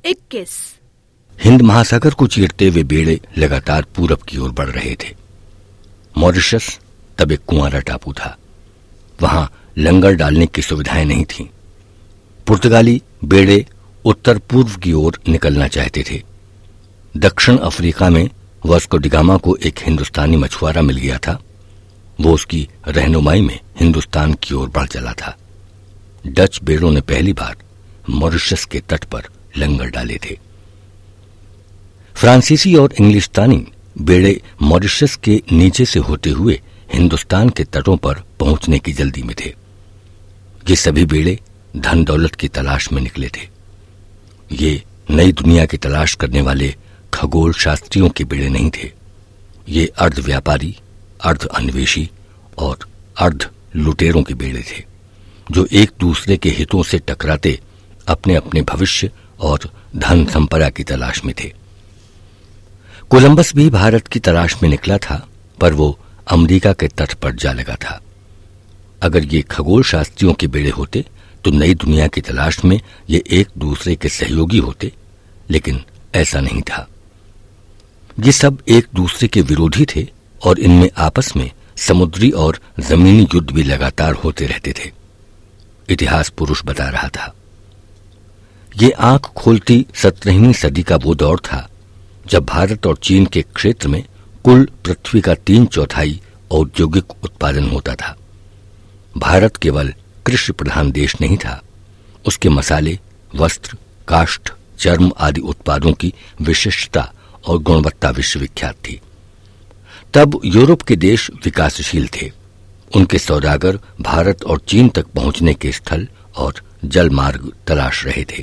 21। हिंद महासागर को चीरते हुए बेड़े लगातार पूरब की ओर बढ़ रहे थे। मॉरिशस तब एक कुंवारा टापू था। वहां लंगर डालने की सुविधाएं नहीं थीं। पुर्तगाली बेड़े उत्तर पूर्व की ओर निकलना चाहते थे। दक्षिण अफ्रीका में वास्को डी गामा को एक हिंदुस्तानी मछुआरा मिल गया था। वो उसकी रहनुमाई में हिंदुस्तान की ओर बढ़ चला था। डच बेड़ों ने पहली बार मॉरिशस के तट पर लंगर डाले थे। फ्रांसीसी और इंग्लिशतानी बेड़े मॉरिशस के नीचे से होते हुए हिंदुस्तान के तटों पर पहुंचने की जल्दी में थे। ये सभी बेड़े धन दौलत की तलाश में निकले थे। ये नई दुनिया की तलाश करने वाले खगोल शास्त्रियों के बेड़े नहीं थे। ये अर्ध व्यापारी, अर्ध अन्वेषी और अर्ध लुटेरों के बेड़े थे, जो एक दूसरे के हितों से टकराते अपने अपने भविष्य और धन संपदा की तलाश में थे। कोलंबस भी भारत की तलाश में निकला था, पर वो अमेरिका के तट पर जा लगा था। अगर ये खगोल शास्त्रियों के बेड़े होते तो नई दुनिया की तलाश में ये एक दूसरे के सहयोगी होते, लेकिन ऐसा नहीं था। ये सब एक दूसरे के विरोधी थे और इनमें आपस में समुद्री और जमीनी युद्ध भी लगातार होते रहते थे। इतिहास पुरुष बता रहा था। ये आंख खोलती 17वीं सदी का वो दौर था जब भारत और चीन के क्षेत्र में कुल पृथ्वी का 3/4 औद्योगिक उत्पादन होता था। भारत केवल कृषि प्रधान देश नहीं था। उसके मसाले, वस्त्र, काष्ठ, चर्म आदि उत्पादों की विशिष्टता और गुणवत्ता विश्वविख्यात थी। तब यूरोप के देश विकासशील थे। उनके सौदागर भारत और चीन तक पहुंचने के स्थल और जल मार्ग तलाश रहे थे।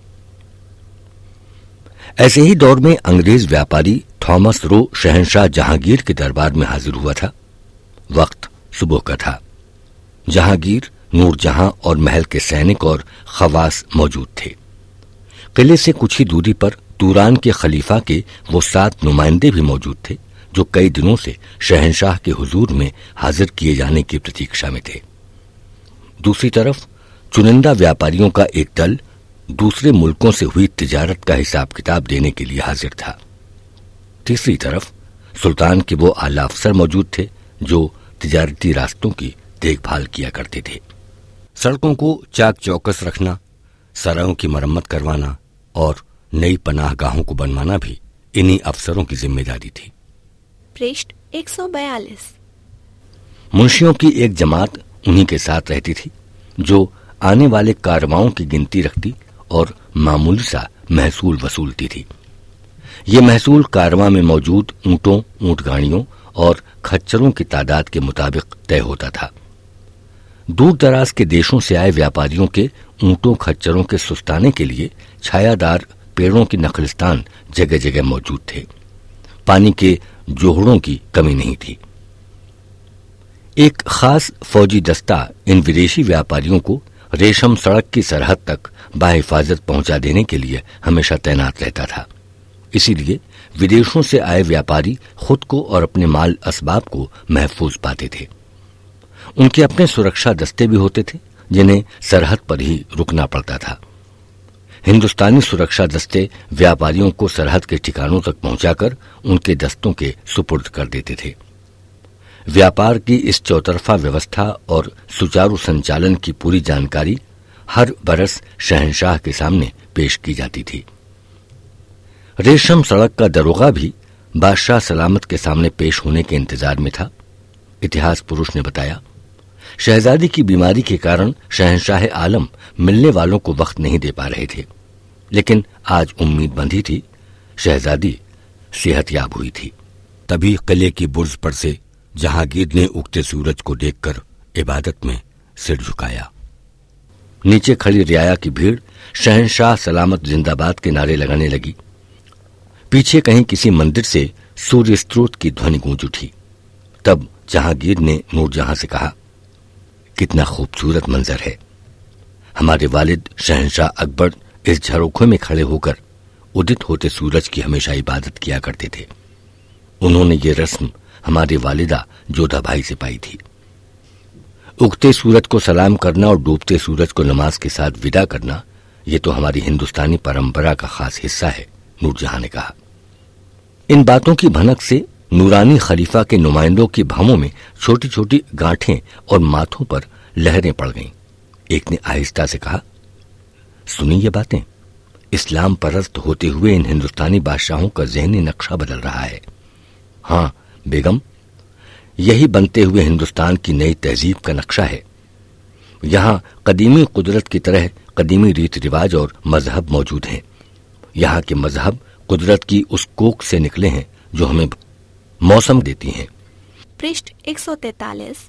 ऐसे ही दौर में अंग्रेज व्यापारी थॉमस रो शहंशाह जहांगीर के दरबार में हाजिर हुआ था। वक्त सुबह का था। जहांगीर, नूरजहां और महल के सैनिक और खवास मौजूद थे। किले से कुछ ही दूरी पर तुरान के खलीफा के वो 7 नुमाइंदे भी मौजूद थे, जो कई दिनों से शहंशाह के हुजूर में हाजिर किए जाने की प्रतीक्षा में थे। दूसरी तरफ चुनिंदा व्यापारियों का एक दल दूसरे मुल्कों से हुई तिजारत का हिसाब किताब देने के लिए हाजिर था। तीसरी तरफ सुल्तान के वो आला अफसर मौजूद थे, जो तिजारती रास्तों की देखभाल किया करते थे। सड़कों को चाक चौकस रखना, सराहों की मरम्मत करवाना और नई पनाहगाहों को बनवाना भी इन्हीं अफसरों की जिम्मेदारी थी। पृष्ठ 142। मुंशियों की एक जमात उन्हीं के साथ रहती थी, जो आने वाले कारवाओं की गिनती रखती और मामूली सा महसूल वसूलती थी। ये महसूल कारवां में मौजूद ऊंटों, ऊंटगाड़ियों और खच्चरों की तादाद के मुताबिक तय होता था। दूर दराज के देशों से आए व्यापारियों के ऊंटों खच्चरों के सुस्ताने के लिए छायादार पेड़ों की नखलिस्तान जगह जगह मौजूद थे। पानी के जोहड़ों की कमी नहीं थी। एक खास फौजी दस्ता इन विदेशी व्यापारियों को रेशम सड़क की सरहद तक बाहिफाजत पहुंचा देने के लिए हमेशा तैनात रहता था। इसीलिए विदेशों से आए व्यापारी खुद को और अपने माल असबाब को महफूज पाते थे। उनके अपने सुरक्षा दस्ते भी होते थे, जिन्हें सरहद पर ही रुकना पड़ता था। हिंदुस्तानी सुरक्षा दस्ते व्यापारियों को सरहद के ठिकानों तक पहुंचाकर उनके दस्तों के सुपुर्द कर देते थे। व्यापार की इस चौतरफा व्यवस्था और सुचारू संचालन की पूरी जानकारी हर बरस शहंशाह के सामने पेश की जाती थी। रेशम सड़क का दरोगा भी बादशाह सलामत के सामने पेश होने के इंतजार में था। इतिहास पुरुष ने बताया, शहजादी की बीमारी के कारण शहंशाह आलम मिलने वालों को वक्त नहीं दे पा रहे थे, लेकिन आज उम्मीद बंधी थी। शहजादी सेहतयाब हुई थी। तभी किले की बुर्ज पर से जहांगीर ने उगते सूरज को देखकर इबादत में सिर झुकाया। नीचे खड़ी रियाया की भीड़ शहंशाह सलामत जिंदाबाद के नारे लगाने लगी। पीछे कहीं किसी मंदिर से सूर्य स्त्रोत की ध्वनि गूंज उठी। तब जहांगीर ने नूरजहां से कहा, कितना खूबसूरत मंजर है। हमारे वालिद शहंशाह अकबर इस झरोखे में खड़े होकर उदित होते सूरज की हमेशा इबादत किया करते थे। उन्होंने ये रस्म हमारे वालिदा जोधा भाई से पाई थी। उगते सूरज को सलाम करना और डूबते सूरज को नमाज के साथ विदा करना, ये तो हमारी हिंदुस्तानी परंपरा का खास हिस्सा है, नूरजहां ने कहा। इन बातों की भनक से नूरानी खलीफा के नुमाइंदों की भौहों में छोटी छोटी गांठें और माथों पर लहरें पड़ गईं। एक ने आहिस्ता से कहा, सुनी ये बातें, इस्लाम परस्त होते हुए इन हिंदुस्तानी बादशाहों का ज़हनी नक्शा बदल रहा है। हाँ बेगम, यही बनते हुए हिंदुस्तान की नई तहजीब का नक्शा है। यहां कदीमी कुदरत की तरह कदीमी रीत रिवाज और मजहब मौजूद हैं। यहां के मजहब कुदरत की उस कोख से निकले हैं जो हमें मौसम देती हैं। पृष्ठ 143।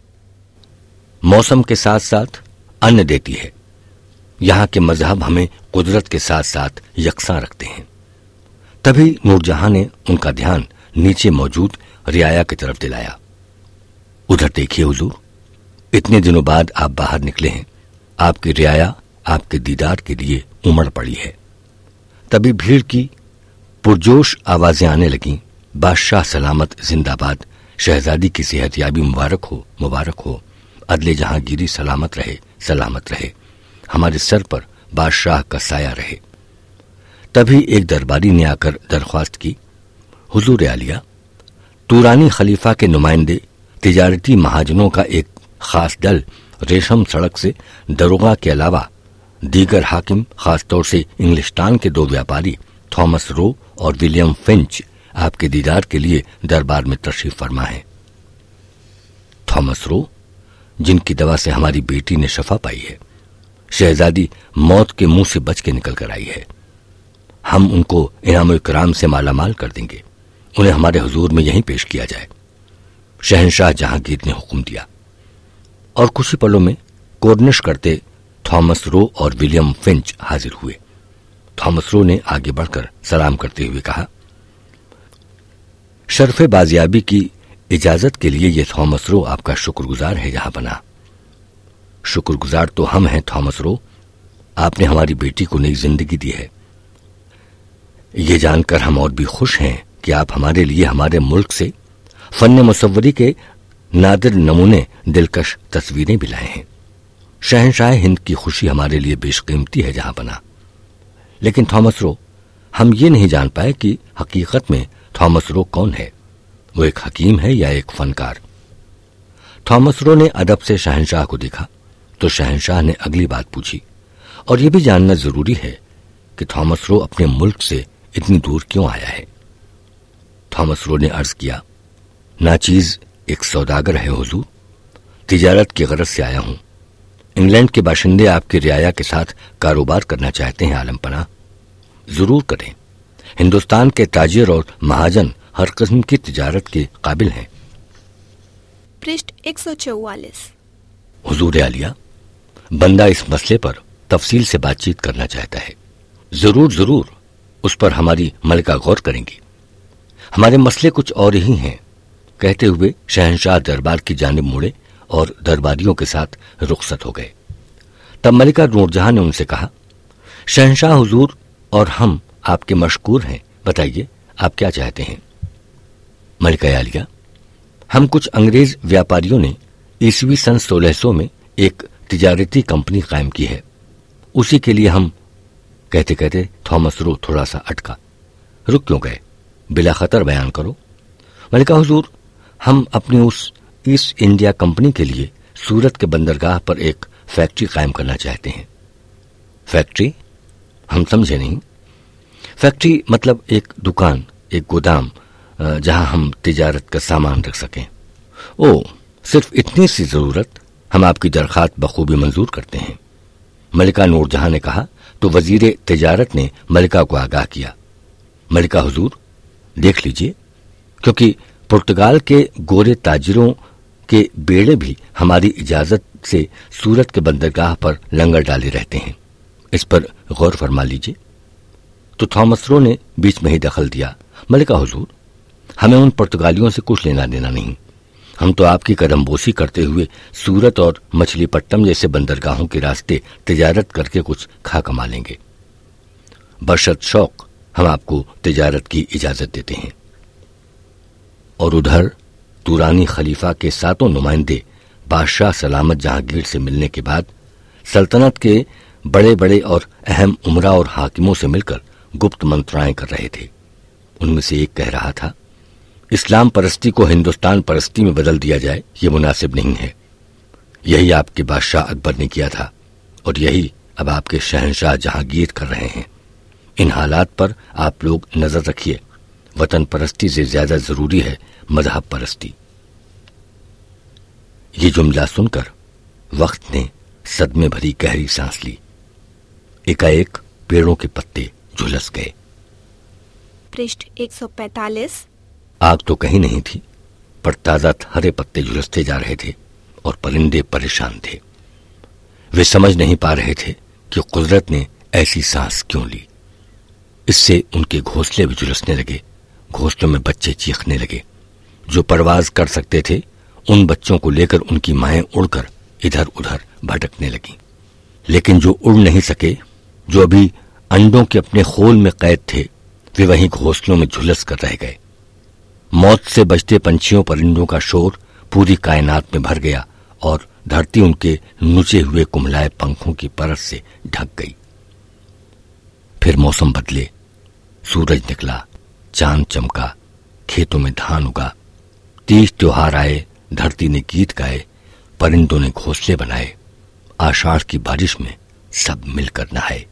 मौसम के साथ साथ अन्न देती है। यहां के मजहब हमें कुदरत के साथ साथ यकसां रखते हैं। तभी नूरजहां ने उनका ध्यान नीचे मौजूद रियाया की तरफ दिलाया। उधर देखिए हुजूर, इतने दिनों बाद आप बाहर निकले हैं। आपकी रियाया आपके दीदार के लिए उमड़ पड़ी है। तभी भीड़ की पुरजोश आवाजें आने लगीं। बादशाह सलामत जिंदाबाद, शहजादी की सेहतयाबी मुबारक हो, मुबारक हो, अदले जहांगीरी सलामत रहे, सलामत रहे, हमारे सर पर बादशाह का साया रहे। तभी एक दरबारी ने आकर दरख्वास्त की, हुजूर आलिया, तुरानी खलीफा के नुमाइंदे तिजारती महाजनों का एक खास दल रेशम सड़क से दरोगा के अलावा दीगर हाकिम, खासतौर से इंग्लिस्तान के 2 व्यापारी थॉमस रो और विलियम फिंच आपके दीदार के लिए दरबार में तशरीफ फरमा है। थॉमस रो, जिनकी दवा से हमारी बेटी ने शफा पाई है, शहजादी मौत के मुंह से बच के निकल कर आई है। हम उनको इनाम इकराम से मालामाल कर देंगे। उन्हें हमारे हुजूर में यहीं पेश किया जाए। शहंशाह जहांगीर ने हुक्म दिया। और कुछ ही पलों में कोर्निश करते थॉमस रो और विलियम फिंच हाजिर हुए। थॉमस रो ने आगे बढ़कर सलाम करते हुए कहा, शर्फे बाजियाबी की इजाजत के लिए ये थॉमस रो आपका शुक्रगुजार है जहां बना। शुक्रगुजार तो हम हैं थॉमस रो, आपने हमारी बेटी को नई जिंदगी दी है। ये जानकर हम और भी खुश हैं कि आप हमारे लिए हमारे मुल्क से फन मुसव्वरी के नादिर नमूने दिलकश तस्वीरें भी लाए हैं। शहंशाह हिंद की खुशी हमारे लिए बेशकीमती है जहां बना। लेकिन थॉमस रो, हम ये नहीं जान पाए कि हकीकत में थॉमस रो कौन है। वो एक हकीम है या एक फनकार? थॉमस रो ने अदब से शहंशाह को देखा तो शहंशाह ने अगली बात पूछी, और यह भी जानना जरूरी है कि थॉमस रो अपने मुल्क से इतनी दूर क्यों आया है। थॉमस रो ने अर्ज किया, नाचीज एक सौदागर है हुजूर, तिजारत की गरज से आया हूं। इंग्लैंड के बाशिंदे आपकी रियाया के साथ कारोबार करना चाहते हैं आलमपना। जरूर करें। हिंदुस्तान के ताजिर और महाजन हर किस्म की तिजारत के काबिल हैं। पृष्ठ 144। हुजूर आलिया, बंदा इस मसले पर तफसील से बातचीत करना चाहता है। जरूर जरूर, उस पर हमारी मलिका गौर करेंगी। हमारे मसले कुछ और ही हैं। कहते हुए शहंशाह दरबार की जानिब मुड़े और दरबारियों के साथ रुखसत हो गए। तब मलिका नूरजहां ने उनसे कहा, शहंशाह हुजूर और हम आपके मशकूर हैं, बताइए आप क्या चाहते हैं। मलिका आलिया, हम कुछ अंग्रेज व्यापारियों ने ईस्वी सन 1600 में एक तिजारती कंपनी कायम की है। उसी के लिए हम कहते कहते थॉमस रो थोड़ा सा अटका। रुक क्यों गए? बिला खतर बयान करो। मलिका हुजूर, हम अपनी उस ईस्ट इंडिया कंपनी के लिए सूरत के बंदरगाह पर एक फैक्ट्री कायम करना चाहते हैं। फैक्ट्री? हम समझे नहीं। फैक्ट्री मतलब एक दुकान, एक गोदाम, जहां हम तिजारत का सामान रख सकें। ओ, सिर्फ इतनी सी जरूरत। हम आपकी दरखास्त बखूबी मंजूर करते हैं। मलिका नूरजहां ने कहा तो वजीर तिजारत ने मलिका को आगाह किया, मलिका हुजूर देख लीजिए, क्योंकि पुर्तगाल के गोरे ताजिरों के बेड़े भी हमारी इजाजत से सूरत के बंदरगाह पर लंगर डाले रहते हैं। इस पर गौर फरमा लीजिए। तो थॉमस रो ने बीच में ही दखल दिया, मलिका हुजूर, हमें उन पुर्तगालियों से कुछ लेना देना नहीं। हम तो आपकी कदमबोसी करते हुए सूरत और मछलीपट्टनम जैसे बंदरगाहों के रास्ते तिजारत करके कुछ खा कमा लेंगे। बशर्त शौक हम आपको तिजारत की इजाजत देते हैं। और उधर तुरानी खलीफा के 7 नुमाइंदे बादशाह सलामत जहांगीर से मिलने के बाद सल्तनत के बड़े बड़े और अहम उमरा और हाकिमों से मिलकर गुप्त मंत्राएं कर रहे थे। उनमें से एक कह रहा था, इस्लाम परस्ती को हिंदुस्तान परस्ती में बदल दिया जाए, ये मुनासिब नहीं है। यही आपके बादशाह अकबर ने किया था और यही अब आपके शहंशाह जहांगीर कर रहे हैं। इन हालात पर आप लोग नजर रखिए। वतन परस्ती से ज्यादा जरूरी है मजहब परस्ती। ये जुमला सुनकर वक्त ने सदमे भरी गहरी सांस ली। एकाएक पेड़ों के पत्ते झुलस गए। पृष्ठ 145। आग तो कहीं नहीं थी, पर ताजा हरे पत्ते झुलसते जा रहे थे और परिंदे परेशान थे। वे समझ नहीं पा रहे थे कि कुदरत ने ऐसी सांस क्यों ली। इससे उनके घोंसले भी झुलसने लगे। घोंसलों में बच्चे चीखने लगे। जो परवाज कर सकते थे उन बच्चों को लेकर उनकी माएं उड़कर इधर उधर भटकने लगीं। लेकिन जो उड़ नहीं सके, जो अभी अंडों के अपने खोल में कैद थे, वे वहीं घोंसलों में झुलस कर रह गए। मौत से बचते पंछियों परिंदों का शोर पूरी कायनात में भर गया और धरती उनके नुचे हुए कुम्हलाए पंखों की परत से ढक गई। फिर मौसम बदले, सूरज निकला, चांद चमका, खेतों में धान उगा, तीज त्योहार आए, धरती ने गीत गाए, परिंदों ने घोंसले बनाए, आषाढ़ की बारिश में सब मिलकर नहाए।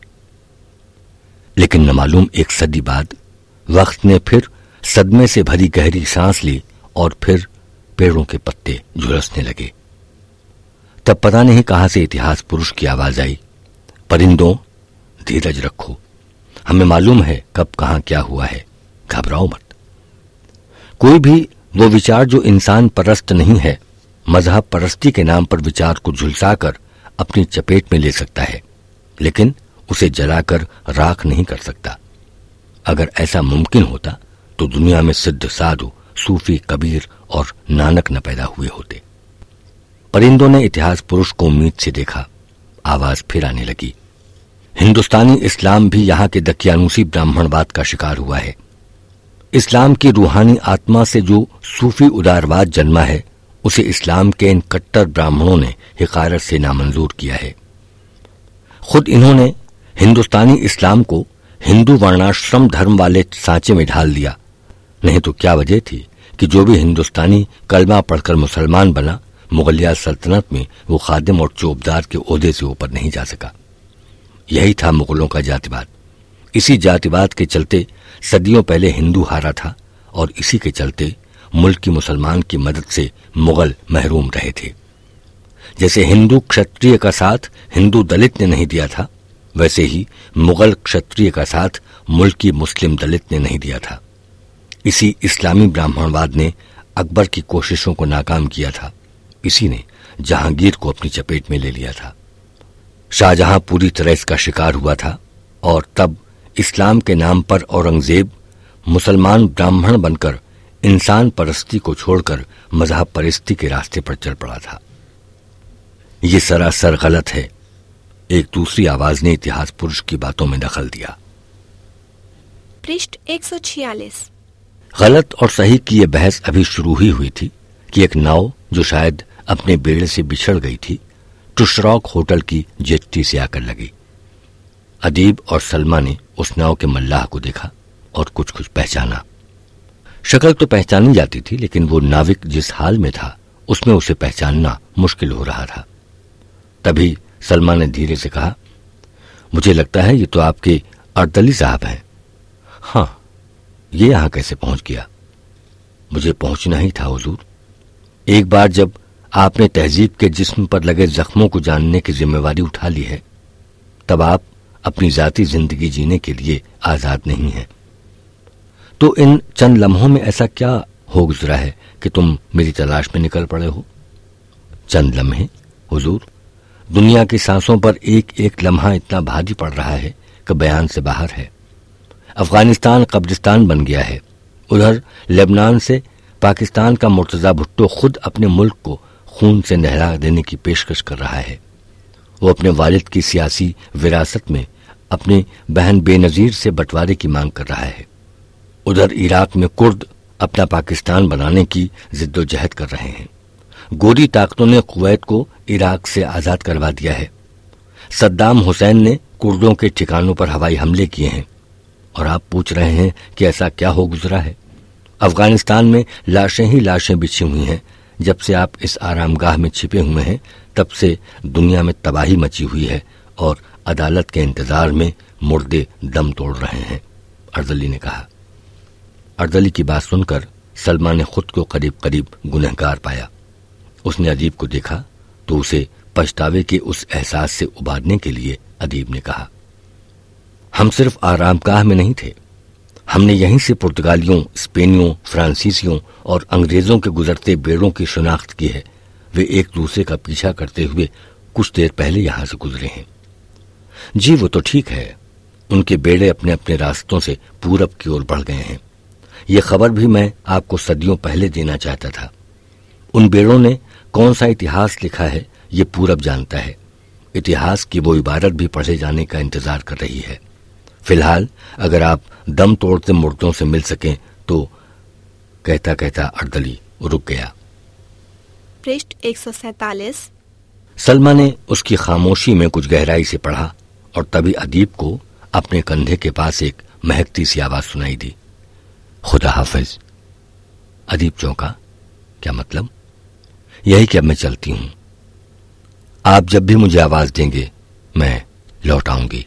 लेकिन न मालूम एक सदी बाद वक्त ने फिर सदमे से भरी गहरी सांस ली और फिर पेड़ों के पत्ते झुलसने लगे। तब पता नहीं कहां से इतिहास पुरुष की आवाज आई, परिंदों धीरज रखो, हमें मालूम है कब कहां क्या हुआ है, घबराओ मत। कोई भी वो विचार जो इंसान परस्त नहीं है, मजहब परस्ती के नाम पर विचार को झुलसाकर अपनी चपेट में ले सकता है, लेकिन उसे जलाकर राख नहीं कर सकता। अगर ऐसा मुमकिन होता तो दुनिया में सिद्ध साधु, सूफी, कबीर और नानक न पैदा हुए होते। परिंदों ने इतिहास पुरुष को उम्मीद से देखा। आवाज फिर आने लगी। हिंदुस्तानी इस्लाम भी यहाँ के दकियानूसी ब्राह्मणवाद का शिकार हुआ है। इस्लाम की रूहानी आत्मा से जो सूफी उदारवाद जन्मा है, उसे इस्लाम के इन कट्टर ब्राह्मणों ने हिकारत से नामंजूर किया है। खुद इन्होंने हिंदुस्तानी इस्लाम को हिंदू वर्णाश्रम धर्म वाले सांचे में ढाल दिया। नहीं तो क्या वजह थी कि जो भी हिंदुस्तानी कलमा पढ़कर मुसलमान बना, मुगलिया सल्तनत में वो खादिम और चौबदार के ओहदे से ऊपर नहीं जा सका। यही था मुगलों का जातिवाद। इसी जातिवाद के चलते सदियों पहले हिंदू हारा था और इसी के चलते मुल्क की मुसलमान की मदद से मुगल महरूम रहे थे। जैसे हिंदू क्षत्रिय का साथ हिंदू दलित ने नहीं दिया था, वैसे ही मुगल क्षत्रिय का साथ मुल्की मुस्लिम दलित ने नहीं दिया था। इसी इस्लामी ब्राह्मणवाद ने अकबर की कोशिशों को नाकाम किया था। इसी ने जहांगीर को अपनी चपेट में ले लिया था। शाहजहां पूरी तरह इसका शिकार हुआ था और तब इस्लाम के नाम पर औरंगजेब मुसलमान ब्राह्मण बनकर इंसान परस्ती को छोड़कर मजहब परस्ती के रास्ते पर चल पड़ा था। ये सरासर गलत है। एक दूसरी आवाज ने इतिहास पुरुष की बातों में दखल दिया। पृष्ठ 146। गलत और सही की यह बहस अभी शुरू ही हुई थी कि एक नाव जो शायद अपने बेड़े से बिछड़ गई थी, टुशरॉक होटल की जेट्टी से आकर लगी। अदीब और सलमा ने उस नाव के मल्लाह को देखा और कुछ कुछ पहचाना। शक्ल तो पहचानी जाती थी, लेकिन वो नाविक जिस हाल में था उसमें उसे पहचानना मुश्किल हो रहा था। तभी सलमा ने धीरे से कहा, मुझे लगता है ये तो आपके अर्दली साहब हैं। हाँ, ये यहां कैसे पहुंच गया? मुझे पहुंचना ही था हुजूर। एक बार जब आपने तहजीब के जिस्म पर लगे जख्मों को जानने की जिम्मेवारी उठा ली है, तब आप अपनी जाती जिंदगी जीने के लिए आजाद नहीं हैं। तो इन चंद लम्हों में ऐसा क्या हो गुजरा है कि तुम मेरी तलाश में निकल पड़े हो? चंद लम्हे हुजूर, दुनिया की सांसों पर एक एक लम्हा इतना भारी पड़ रहा है कि बयान से बाहर है। अफगानिस्तान कब्रिस्तान बन गया है। उधर लेबनान से पाकिस्तान का मुर्तजा भुट्टो खुद अपने मुल्क को खून से नहला देने की पेशकश कर रहा है। वो अपने वालिद की सियासी विरासत में अपनी बहन बेनजीर से बंटवारे की मांग कर रहा है। उधर इराक में कुर्द अपना पाकिस्तान बनाने की जिद्दोजहद कर रहे हैं। गोरी ताकतों ने कुवैत को इराक से आजाद करवा दिया है। सद्दाम हुसैन ने कुर्दों के ठिकानों पर हवाई हमले किए हैं और आप पूछ रहे हैं कि ऐसा क्या हो गुजरा है। अफगानिस्तान में लाशें ही लाशें बिछी हुई हैं। जब से आप इस आरामगाह में छिपे हुए हैं तब से दुनिया में तबाही मची हुई है और अदालत के इंतजार में मुर्दे दम तोड़ रहे हैं, अर्दली ने कहा। अर्दली की बात सुनकर सलमा ने खुद को करीब करीब गुनहगार पाया। उसने अदीब को देखा तो उसे पछतावे के उस एहसास से उबारने के लिए अदीब ने कहा, हम सिर्फ आरामगाह में नहीं थे, हमने यहीं से पुर्तगालियों, स्पेनियों, फ्रांसीसियों और अंग्रेजों के गुजरते बेड़ों की शिनाख्त की है। वे एक दूसरे का पीछा करते हुए कुछ देर पहले यहां से गुजरे हैं। जी वो तो ठीक है, उनके बेड़े अपने अपने रास्तों से पूरब की ओर बढ़ गए हैं। ये खबर भी मैं आपको सदियों पहले देना चाहता था। उन बेड़ों ने कौन सा इतिहास लिखा है ये पूरब जानता है। इतिहास की वो इबारत भी पढ़े जाने का इंतजार कर रही है। फिलहाल अगर आप दम तोड़ते मुर्दों से मिल सकें तो। कहता कहता अर्दली रुक गया। पृष्ठ 147। सलमा ने उसकी खामोशी में कुछ गहराई से पढ़ा और तभी अदीब को अपने कंधे के पास एक महकती सी आवाज सुनाई दी, खुदा हाफिज। अदीब चौंका। क्या मतलब? यही कि अब मैं चलती हूं। आप जब भी मुझे आवाज देंगे मैं लौट आऊंगी।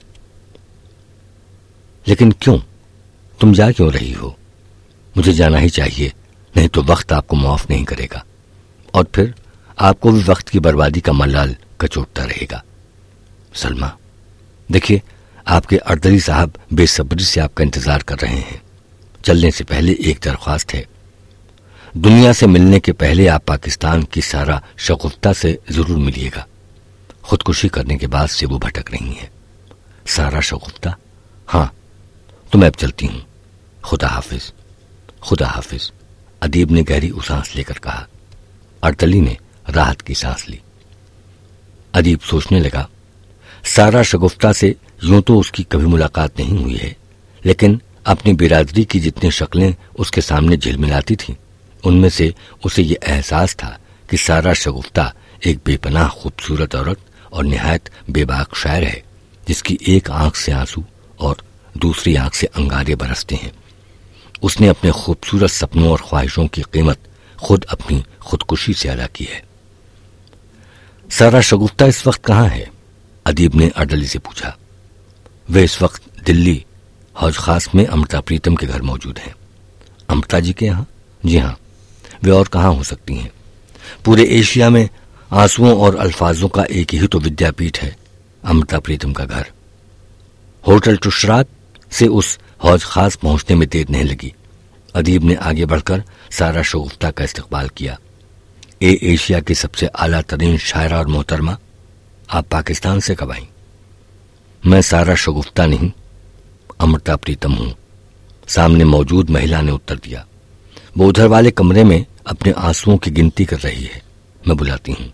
लेकिन क्यों? तुम जा क्यों रही हो? मुझे जाना ही चाहिए, नहीं तो वक्त आपको माफ नहीं करेगा और फिर आपको भी वक्त की बर्बादी का मलाल कचोटता रहेगा। सलमा, देखिए आपके अर्दली साहब बेसब्री से आपका इंतजार कर रहे हैं। चलने से पहले एक दरख्वास्त है। दुनिया से मिलने के पहले आप पाकिस्तान की सारा शगुफ्ता से जरूर मिलिएगा। खुदकुशी करने के बाद से वो भटक रही हैं। सारा शगुफ्ता? हाँ, तो मैं अब चलती हूं। खुदा हाफिज। खुदा हाफिज, अदीब ने गहरी सांस लेकर कहा। अर्दली ने राहत की सांस ली। अदीब सोचने लगा, सारा शगुफ्ता से यूं तो उसकी कभी मुलाकात नहीं हुई है, लेकिन अपनी बिरादरी की जितनी शक्लें उसके सामने झिलमिलाती थीं, उनमें से उसे ये एहसास था कि सारा शगुफ्ता एक बेपनाह खूबसूरत औरत और निहायत बेबाक शायर है, जिसकी एक आंख से आंसू और दूसरी आंख से अंगारे बरसते हैं। उसने अपने खूबसूरत सपनों और ख्वाहिशों की कीमत खुद अपनी खुदकुशी से अदा की है। सारा शगुफ्ता इस वक्त कहाँ है? अदीब ने अर्दली से पूछा। वे इस वक्त दिल्ली हौज खास में अमृता प्रीतम के घर मौजूद हैं। अमृता जी के यहाँ? जी हाँ, वे और कहाँ हो सकती हैं? पूरे एशिया में आंसुओं और अल्फाजों का एक ही तो विद्यापीठ है, अमृता प्रीतम का घर। होटल तुशरात से उस हौज खास पहुंचने में देर नहीं लगी। अदीब ने आगे बढ़कर सारा शगुफ्ता का इस्तकबाल किया। एशिया की सबसे आला तरीन शायरा और मोहतरमा, आप पाकिस्तान से कब आई? मैं सारा शगुफ्ता नहीं, अमृता प्रीतम हूं, सामने मौजूद महिला ने उत्तर दिया। वो उधर वाले कमरे में अपने आंसुओं की गिनती कर रही है, मैं बुलाती हूं।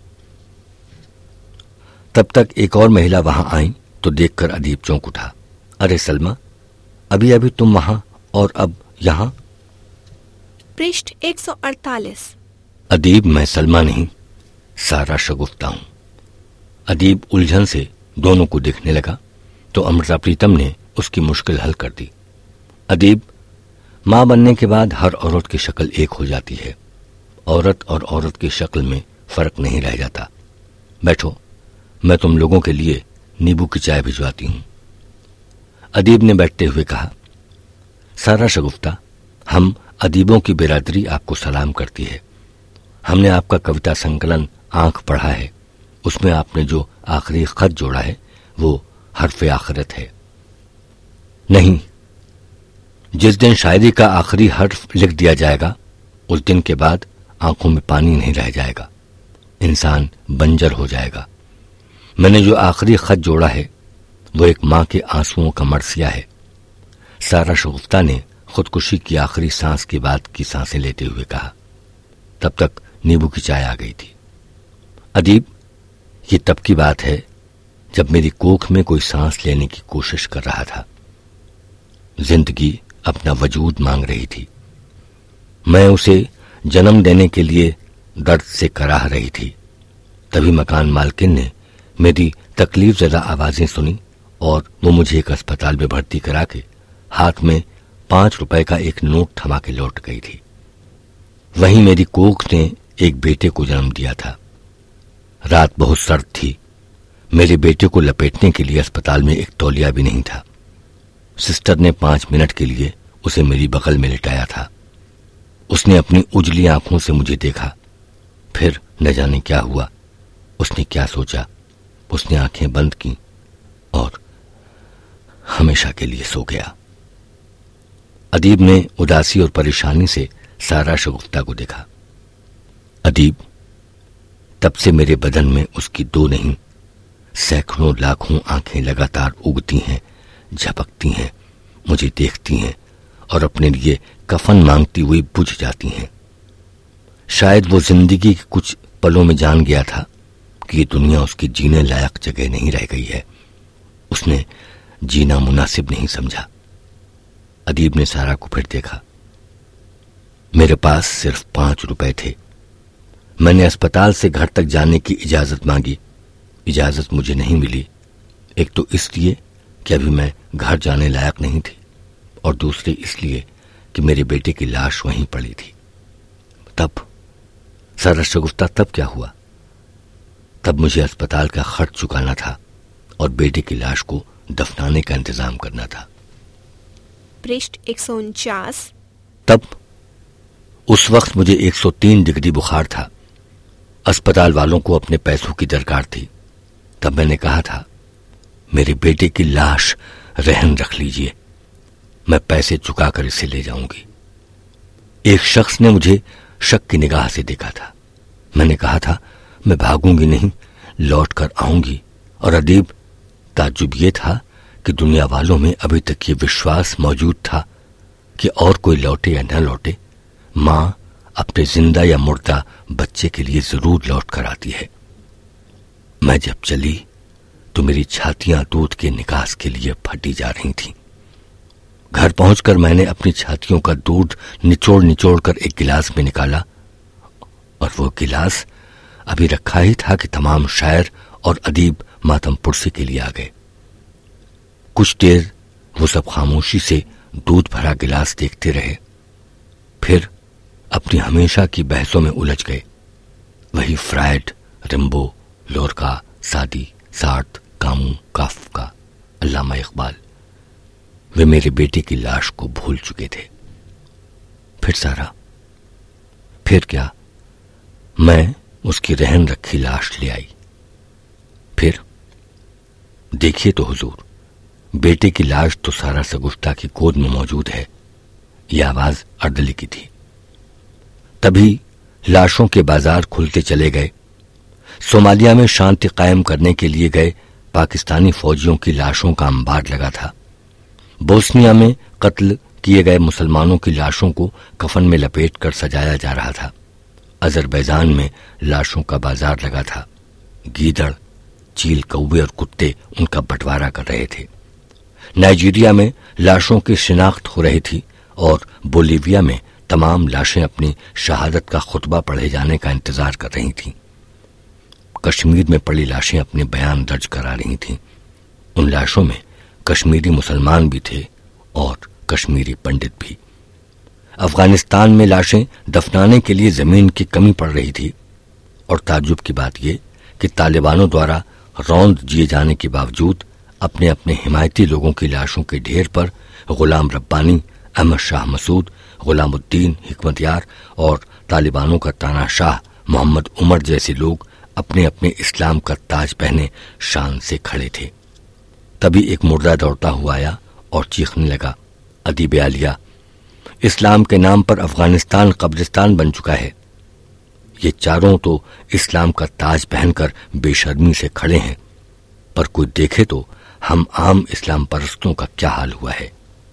तब तक एक और महिला वहां आई तो देखकर अदीब चौंक उठा। अरे सलमा, अभी अभी तुम वहां और अब यहां? पृष्ठ 148। अदीब, मैं सलमा नहीं, सारा शगुफ्ता हूं। अदीब उलझन से दोनों को देखने लगा तो अमृता प्रीतम ने उसकी मुश्किल हल कर दी। अदीब, मां बनने के बाद हर औरत की शक्ल एक हो जाती है। औरत और औरत की शक्ल में फर्क नहीं रह जाता। बैठो, मैं तुम लोगों के लिए नींबू की चाय भिजवाती हूं। अदीब ने बैठते हुए कहा। सारा शगुफ्ता, हम अदीबों की बिरादरी आपको सलाम करती है। हमने आपका कविता संकलन आंख पढ़ा है। उसमें आपने जो आखिरी खत जोड़ा है वो हर्फ आखिरत है। नहीं, जिस दिन शायरी का आखिरी हर्फ लिख दिया जाएगा उस दिन के बाद आंखों में पानी नहीं रह जाएगा, इंसान बंजर हो जाएगा। मैंने जो आखिरी खत जोड़ा है वो एक मां के आंसुओं का मरसिया है। सारा शगुफ्ता ने खुदकुशी की आखिरी सांस के बाद की सांसें लेते हुए कहा। तब तक नींबू की चाय आ गई थी। अदीब, ये तब की बात है जब मेरी कोख में कोई सांस लेने की कोशिश कर रहा था। जिंदगी अपना वजूद मांग रही थी। मैं उसे जन्म देने के लिए दर्द से कराह रही थी। तभी मकान मालकिन ने मेरी तकलीफ ज़दा आवाजें सुनी और वो मुझे एक अस्पताल में भर्ती करा के हाथ में 5 रुपए का एक नोट थमा के लौट गई थी। वहीं मेरी कोख ने एक बेटे को जन्म दिया था। रात बहुत सर्द थी। मेरे बेटे को लपेटने के लिए अस्पताल में एक तौलिया भी नहीं था। सिस्टर ने 5 मिनट के लिए उसे मेरी बगल में लिटाया था। उसने अपनी उजली आंखों से मुझे देखा। फिर न जाने क्या हुआ, उसने क्या सोचा, उसने आंखें बंद की और हमेशा के लिए सो गया। अदीब ने उदासी और परेशानी से सारा शगुफ्ता को देखा। अदीब, तब से मेरे बदन में उसकी 2 नहीं सैकड़ों लाखों आंखें लगातार उगती हैं, झपकती हैं, मुझे देखती हैं और अपने लिए कफन मांगती हुई बुझ जाती हैं। शायद वो जिंदगी के कुछ पलों में जान गया था कि ये दुनिया उसकी जीने लायक जगह नहीं रह गई है। उसने जीना मुनासिब नहीं समझा। अदीब ने सारा को फिर देखा। मेरे पास सिर्फ 5 रुपए थे। मैंने अस्पताल से घर तक जाने की इजाजत मांगी। इजाजत मुझे नहीं मिली। एक तो इसलिए कि अभी मैं घर जाने लायक नहीं थी और दूसरे इसलिए कि मेरे बेटे की लाश वहीं पड़ी थी। तब सारा शगुफ्ता तब क्या हुआ? तब मुझे अस्पताल का खर्च चुकाना था और बेटे की लाश को दफनाने का इंतजाम करना था। पृष्ठ 149। तब उस वक्त मुझे 103 डिग्री बुखार था। अस्पताल वालों को अपने पैसों की दरकार थी। तब मैंने कहा था, मेरे बेटे की लाश रहन रख लीजिए, मैं पैसे चुकाकर इसे ले जाऊंगी। एक शख्स ने मुझे शक की निगाह से देखा था। मैंने कहा था, मैं भागूंगी नहीं, लौट कर आऊंगी। और अदीब, ताज्जुब ये था कि दुनिया वालों में अभी तक ये विश्वास मौजूद था कि और कोई लौटे या न लौटे, मां अपने जिंदा या मुर्दा बच्चे के लिए जरूर लौट कर आती है। मैं जब चली तो मेरी छातियां दूध के निकास के लिए फटी जा रही थीं। घर पहुंचकर मैंने अपनी छातियों का दूध निचोड़ निचोड़ कर एक गिलास में निकाला और वो गिलास अभी रखा ही था कि तमाम शायर और अदीब मातम पुरसी के लिए आ गए। कुछ देर वो सब खामोशी से दूध भरा गिलास देखते रहे, फिर अपनी हमेशा की बहसों में उलझ गए। वही Freud, रिम्बो, Lorca, Saadi, Sartre, Camus, Kafka, Allama Iqbal. वे मेरे बेटे की लाश को भूल चुके थे। फिर सारा, फिर क्या, मैं उसकी रहन रखी लाश ले आई। फिर देखिए तो हुजूर, बेटे की लाश तो सारा सगुफ्ता की गोद में मौजूद है। यह आवाज अर्दली की थी। तभी लाशों के बाजार खुलते चले गए। सोमालिया में शांति कायम करने के लिए गए पाकिस्तानी फौजियों की लाशों का अंबार लगा था। बोस्निया में कत्ल किए गए मुसलमानों की लाशों को कफन में लपेटकर सजाया जा रहा था। अजरबैजान में लाशों का बाजार लगा था। गीदड़, चील, कौवे और कुत्ते उनका बंटवारा कर रहे थे। नाइजीरिया में लाशों की शिनाख्त हो रही थी और बोलीविया में तमाम लाशें अपनी शहादत का खुतबा पढ़े जाने का इंतजार कर रही थीं। कश्मीर में पड़ी लाशें अपने बयान दर्ज करा रही थीं। उन लाशों में कश्मीरी मुसलमान भी थे और कश्मीरी पंडित भी। अफगानिस्तान में लाशें दफनाने के लिए जमीन की कमी पड़ रही थी और ताज्जुब की बात यह कि तालिबानों द्वारा रौंद दिए जाने के बावजूद अपने अपने हिमायती लोगों की लाशों के ढेर पर गुलाम रब्बानी, अहमद शाह मसूद, गुलामुद्दीन, हिकमत यार और तालिबानों का तानाशाह मोहम्मद उमर जैसे लोग अपने अपने इस्लाम का ताज पहने शान से खड़े थे। तभी एक मुर्दा दौड़ता हुआ आया और चीखने लगा, अदीब आलिया, इस्लाम के नाम पर अफगानिस्तान कब्रिस्तान बन चुका है। ये चारों तो इस्लाम का ताज पहनकर बेशर्मी से खड़े हैं, पर कोई देखे तो हम आम इस्लाम परस्तों का क्या हाल हुआ है।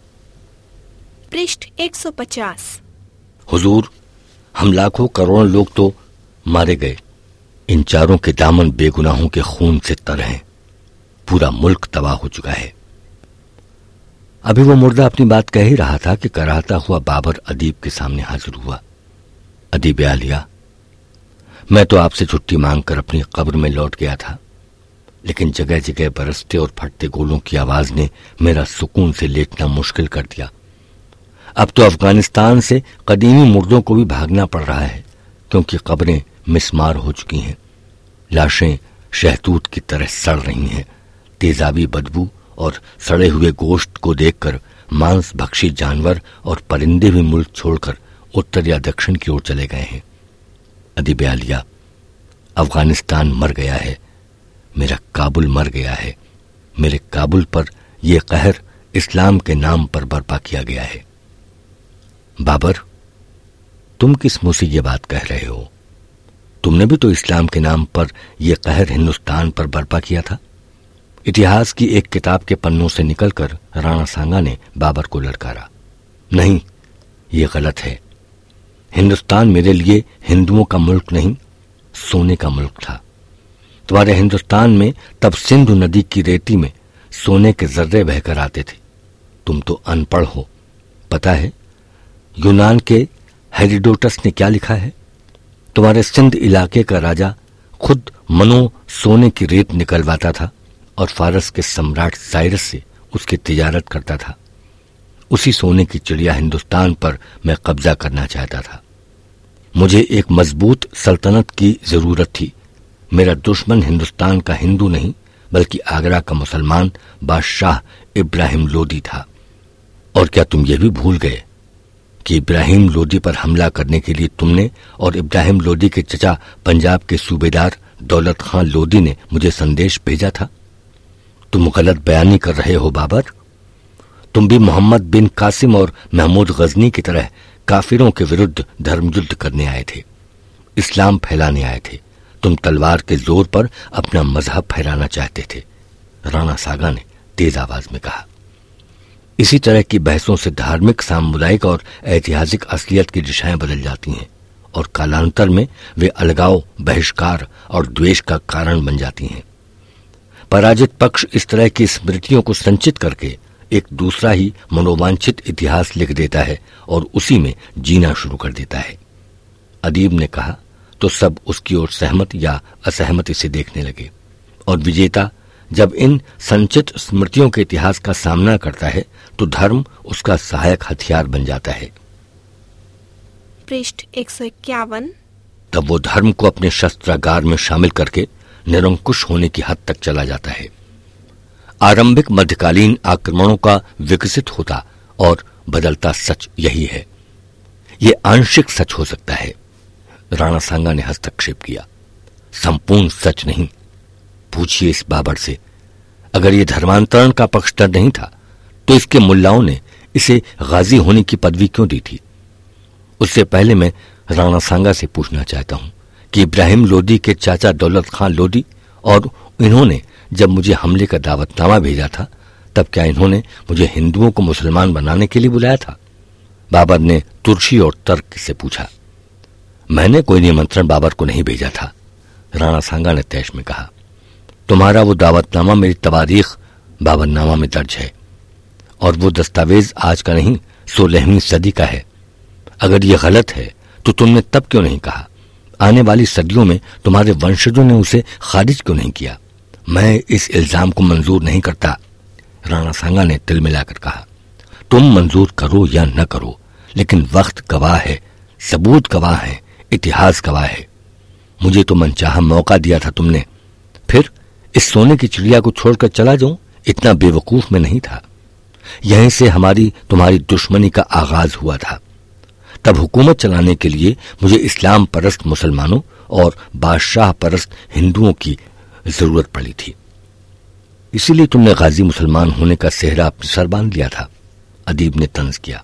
पृष्ठ 150। हुजूर, हम लाखों करोड़ों लोग तो मारे गए। इन चारों के दामन बेगुनाहों के खून से तर हैं। पूरा मुल्क तबाह हो चुका है। अभी वो मुर्दा अपनी बात कह ही रहा था कि कराहता हुआ बाबर अदीब के सामने हाजिर हुआ। अदीब आलिया, मैं तो आपसे छुट्टी मांगकर अपनी कब्र में लौट गया था, लेकिन जगह जगह बरसते और फटते गोलों की आवाज ने मेरा सुकून से लेटना मुश्किल कर दिया। अब तो अफगानिस्तान से कदीमी मुर्दों को भी भागना पड़ रहा है, क्योंकि कब्रें मिस्मार हो चुकी हैं। लाशें शहतूत की तरह सड़ रही हैं। तेजाबी बदबू और सड़े हुए गोश्त को देखकर मांस भक्षी जानवर और परिंदे भी मुल्क छोड़कर उत्तर या दक्षिण की ओर चले गए हैं। अदीब आलिया, अफगानिस्तान मर गया है, मेरा काबुल मर गया है। मेरे काबुल पर यह कहर इस्लाम के नाम पर बर्पा किया गया है। बाबर, तुम किस मुंह से ये बात कह रहे हो? तुमने भी तो इस्लाम के नाम पर यह कहर हिंदुस्तान पर बर्पा किया था। इतिहास की एक किताब के पन्नों से निकलकर राणा सांगा ने बाबर को ललकारा। नहीं, ये गलत है। हिंदुस्तान मेरे लिए हिंदुओं का मुल्क नहीं, सोने का मुल्क था। तुम्हारे हिंदुस्तान में तब सिंधु नदी की रेती में सोने के जर्रे बहकर आते थे। तुम तो अनपढ़ हो। पता है यूनान के हेरोडोटस ने क्या लिखा है? तुम्हारे सिंध इलाके का राजा खुद मनो सोने की रेत निकलवाता था और फारस के सम्राट साइरस से उसकी तिजारत करता था। उसी सोने की चिड़िया हिंदुस्तान पर मैं कब्जा करना चाहता था। मुझे एक मजबूत सल्तनत की जरूरत थी। मेरा दुश्मन हिंदुस्तान का हिंदू नहीं, बल्कि आगरा का मुसलमान बादशाह इब्राहिम लोदी था। और क्या तुम ये भी भूल गए कि इब्राहिम लोदी पर हमला करने के लिए तुमने और इब्राहिम लोदी के चचा पंजाब के सूबेदार दौलत खान लोदी ने मुझे संदेश भेजा था? तुम गलत बयानी कर रहे हो बाबर। तुम भी मोहम्मद बिन कासिम और महमूद गजनी की तरह काफिरों के विरुद्ध धर्म युद्ध करने आए थे, इस्लाम फैलाने आए थे। तुम तलवार के जोर पर अपना मजहब फैलाना चाहते थे, राणा सागा ने तेज आवाज में कहा। इसी तरह की बहसों से धार्मिक, सामुदायिक और ऐतिहासिक असलियत की दिशाएं बदल जाती हैं और कालांतर में वे अलगाव, बहिष्कार और द्वेष का कारण बन जाती हैं। पराजित पक्ष इस तरह की स्मृतियों को संचित करके एक दूसरा ही मनोवांछित इतिहास लिख देता है और उसी में जीना शुरू कर देता है। अदीब ने कहा तो सब उसकी ओर सहमत या असहमति से देखने लगे, और विजेता जब इन संचित स्मृतियों के इतिहास का सामना करता है तो धर्म उसका सहायक हथियार बन जाता है। पृष्ठ 151। तब वो धर्म को अपने शस्त्रागार में शामिल करके निरंकुश होने की हद तक चला जाता है। आरंभिक मध्यकालीन आक्रमणों का विकसित होता और बदलता सच यही है। ये आंशिक सच हो सकता है। राणा सांगा ने हस्तक्षेप किया। संपूर्ण सच नहीं। पूछिए इस बाबर से, अगर ये धर्मांतरण का पक्षधर नहीं था तो इसके मुल्लाओं ने इसे गाजी होने की पदवी क्यों दी थी? उससे पहले मैं राणा सांगा से पूछना चाहता हूं कि इब्राहिम लोदी के चाचा दौलत खान लोदी और इन्होंने जब मुझे हमले का दावतनामा भेजा था, तब क्या इन्होंने मुझे हिंदुओं को मुसलमान बनाने के लिए बुलाया था? बाबर ने तुर्शी और तर्क से पूछा। मैंने कोई निमंत्रण बाबर को नहीं भेजा था, राणा सांगा ने तैश में कहा। तुम्हारा वो दावतनामा मेरी तवारीख बाबरनामा में दर्ज है, और वो दस्तावेज आज का नहीं 16वीं सदी का है। अगर ये गलत है तो तुमने तब क्यों नहीं कहा? आने वाली सदियों में तुम्हारे वंशजों ने उसे खारिज क्यों नहीं किया? मैं इस इल्जाम को मंजूर नहीं करता, राणा सांगा ने तिल मिलाकर कहा। तुम मंजूर करो या न करो, लेकिन वक्त गवाह है, सबूत गवाह है, इतिहास गवाह है। मुझे तो मनचाहा मौका दिया था तुमने, फिर इस सोने की चिड़िया को छोड़कर चला जाऊं, इतना बेवकूफ में नहीं था। यहीं से हमारी तुम्हारी दुश्मनी का आगाज हुआ था। तब हुकूमत चलाने के लिए मुझे इस्लाम परस्त मुसलमानों और बादशाह परस्त हिंदुओं की जरूरत पड़ी थी। इसीलिए तुमने गाजी मुसलमान होने का सेहरा अपने सर बांध लिया था, अदीब ने तंज किया।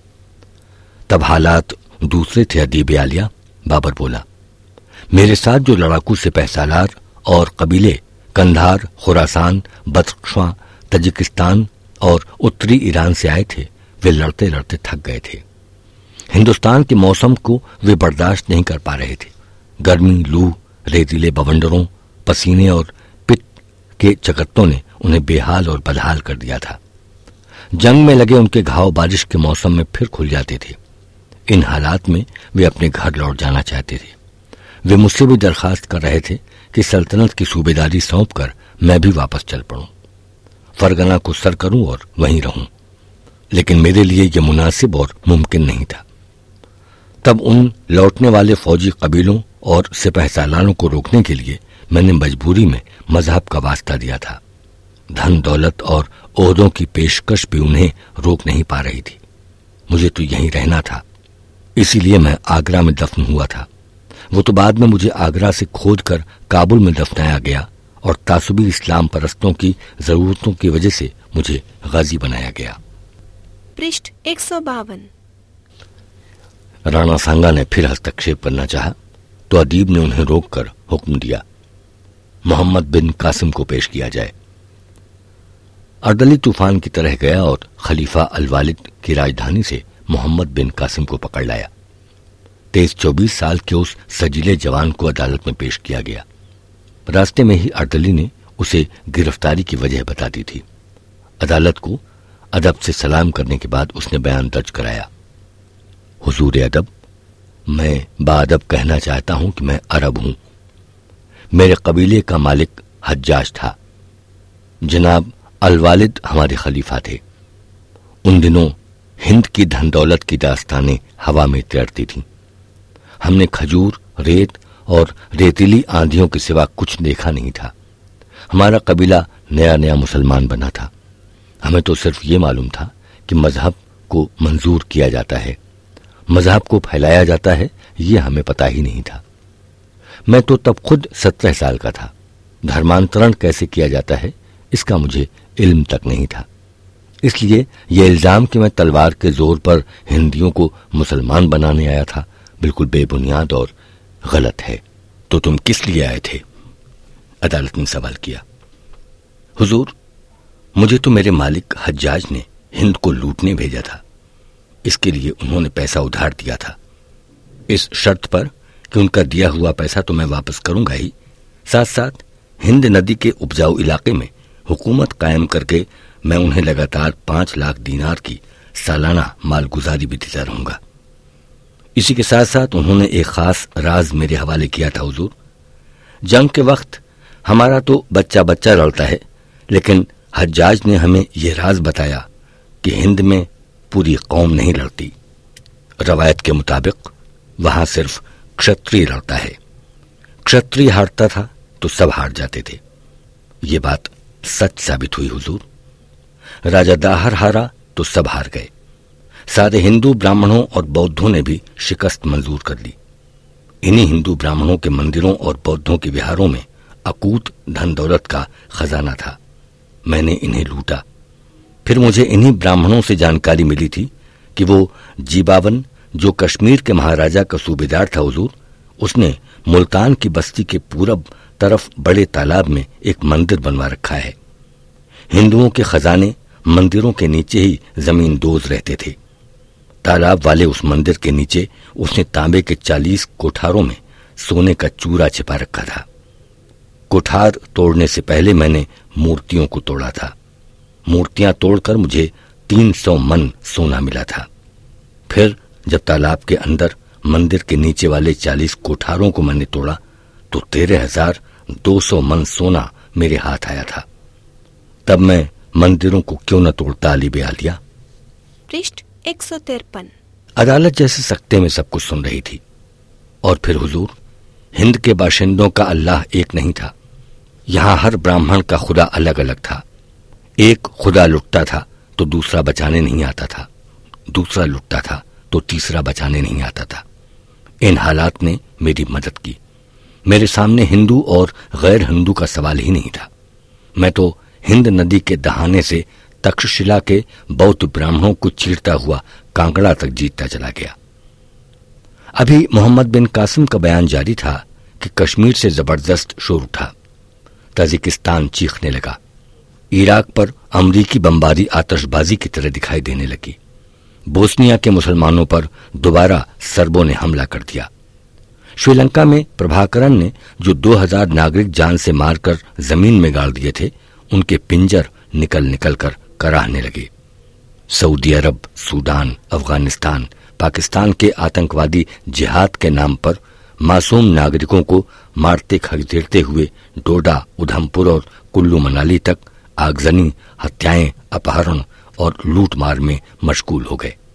तब हालात दूसरे थे अदीब आलिया, बाबर बोला। मेरे साथ जो लड़ाकू सिपह सालार और कबीले कंधार, खुरासान, बदख्शां, तजिकिस्तान और उत्तरी ईरान से आए थे, वे लड़ते लड़ते थक गए थे। हिंदुस्तान के मौसम को वे बर्दाश्त नहीं कर पा रहे थे। गर्मी, लू, रेतीले बवंडरों, पसीने और पित्त के चकत्तों ने उन्हें बेहाल और बदहाल कर दिया था। जंग में लगे उनके घाव बारिश के मौसम में फिर खुल जाते थे। इन हालात में वे अपने घर लौट जाना चाहते थे। वे मुझसे भी दरखास्त कर रहे थे कि सल्तनत की सूबेदारी सौंपकर मैं भी वापस चल पड़ूं, फरगना को सर करूं और वहीं रहूं, लेकिन मेरे लिए यह मुनासिब और मुमकिन नहीं था। तब उन लौटने वाले फौजी कबीलों और सिपहसालारों को रोकने के लिए मैंने मजबूरी में मजहब का वास्ता दिया था। धन दौलत और ओहदों की पेशकश भी उन्हें रोक नहीं पा रही थी। मुझे तो यहीं रहना था, इसीलिए मैं आगरा में दफन हुआ था। वो तो बाद में मुझे आगरा से खोदकर काबुल में दफनाया गया और तासुबी इस्लाम परस्तों की जरूरतों की वजह से मुझे गाजी बनाया गया। पृष्ठ 152। राणा सांगा ने फिर हस्तक्षेप करना चाहा तो अदीब ने उन्हें रोककर हुक्म दिया, मोहम्मद बिन कासिम को पेश किया जाए। अर्दली तूफान की तरह गया और खलीफा अल वालिद की राजधानी से मोहम्मद बिन कासिम को पकड़ लाया। 23-24 साल के उस सजीले जवान को अदालत में पेश किया गया। रास्ते में ही अर्दली ने उसे गिरफ्तारी की वजह बता दी थी। अदालत को अदब से सलाम करने के बाद उसने बयान दर्ज कराया, हुजूर अदब, मैं बाअदब कहना चाहता हूं कि मैं अरब हूं। मेरे कबीले का मालिक हज्जाज था। जनाब अल वालिद हमारे खलीफा थे। उन दिनों हिंद की धन दौलत की दास्तानें हवा में तैरती थीं। हमने खजूर, रेत और रेतीली आंधियों के सिवा कुछ देखा नहीं था। हमारा कबीला नया नया मुसलमान बना था। हमें तो सिर्फ ये मालूम था कि मजहब को मंजूर किया जाता है, मजहब को फैलाया जाता है, ये हमें पता ही नहीं था। मैं तो तब खुद 17 साल का था। धर्मांतरण कैसे किया जाता है इसका मुझे इल्म तक नहीं था। इसलिए यह इल्जाम कि मैं तलवार के जोर पर हिंदियों को मुसलमान बनाने आया था बिल्कुल बेबुनियाद और गलत है। तो तुम किस लिए आए थे? अदालत ने सवाल किया। हुजूर, मुझे तो मेरे मालिक हज्जाज ने हिंद को लूटने भेजा था। इसके लिए उन्होंने पैसा उधार दिया था, इस शर्त पर कि उनका दिया हुआ पैसा तो मैं वापस करूंगा ही, साथ साथ हिंद नदी के उपजाऊ इलाके में हुकूमत कायम करके मैं उन्हें लगातार 5 लाख दीनार की सालाना मालगुजारी भी देता रहूंगा। इसी के साथ साथ उन्होंने एक खास राज मेरे हवाले किया था। हुजूर, जंग के वक्त हमारा तो बच्चा बच्चा रलता है, लेकिन हज्जाज ने हमें यह राज बताया कि हिंद में पूरी कौम नहीं लड़ती। रवायत के मुताबिक वहां सिर्फ क्षत्रिय लड़ता है। क्षत्रिय हारता था तो सब हार जाते थे। ये बात सच साबित हुई हुजूर। राजा दाहर हारा तो सब हार गए। सारे हिंदू ब्राह्मणों और बौद्धों ने भी शिकस्त मंजूर कर ली। इन्हीं हिंदू ब्राह्मणों के मंदिरों और बौद्धों के विहारों में अकूत धन दौलत का खजाना था। मैंने इन्हें लूटा। फिर मुझे इन्हीं ब्राह्मणों से जानकारी मिली थी कि वो जीबावन, जो कश्मीर के महाराजा का सूबेदार था हुजूर, उसने मुल्तान की बस्ती के पूरब तरफ बड़े तालाब में एक मंदिर बनवा रखा है। हिंदुओं के खजाने मंदिरों के नीचे ही जमीन दोज रहते थे। तालाब वाले उस मंदिर के नीचे उसने तांबे के 40 कोठारों में सोने का चूरा छिपा रखा था। कोठार तोड़ने से पहले मैंने मूर्तियों को तोड़ा था। मूर्तियां तोड़कर मुझे 300 मन सोना मिला था। फिर जब तालाब के अंदर मंदिर के नीचे वाले 40 कोठारों को मैंने तोड़ा तो 13,200 मन सोना मेरे हाथ आया था। तब मैं मंदिरों को क्यों न तोड़ता अली बे आलिया। पृष्ठ 153। अदालत जैसे सख्ते में सब कुछ सुन रही थी। और फिर हुजूर, हिंद के बाशिंदों का अल्लाह एक नहीं था। यहां हर ब्राह्मण का खुदा अलग अलग था। एक खुदा लुटता था तो दूसरा बचाने नहीं आता था, दूसरा लुटता था तो तीसरा बचाने नहीं आता था। इन हालात ने मेरी मदद की। मेरे सामने हिंदू और गैर हिंदू का सवाल ही नहीं था। मैं तो हिंद नदी के दहाने से तक्षशिला के बौद्ध ब्राह्मणों को चीरता हुआ कांगड़ा तक जीतता चला गया। अभी मोहम्मद बिन कासिम का बयान जारी था कि कश्मीर से जबरदस्त शोर उठा। ताजिकिस्तान चीखने लगा। इराक पर अमरीकी बमबारी आतशबाजी की तरह दिखाई देने लगी। बोस्निया के मुसलमानों पर दोबारा सर्बों ने हमला कर दिया। श्रीलंका में प्रभाकरन ने जो 2000 नागरिक जान से मारकर जमीन में गाड़ दिए थे, उनके पिंजर निकल निकल कर कराहने लगे। Saudi Arab, Sudan, Afghanistan, Pakistan के आतंकवादी जिहाद के नाम पर मासूम नागरिकों को मारते खदेड़ते हुए डोडा, उधमपुर और कुल्लू मनाली तक आगजनी, हत्याएं, अपहरण और लूटमार में मशगूल हो गए।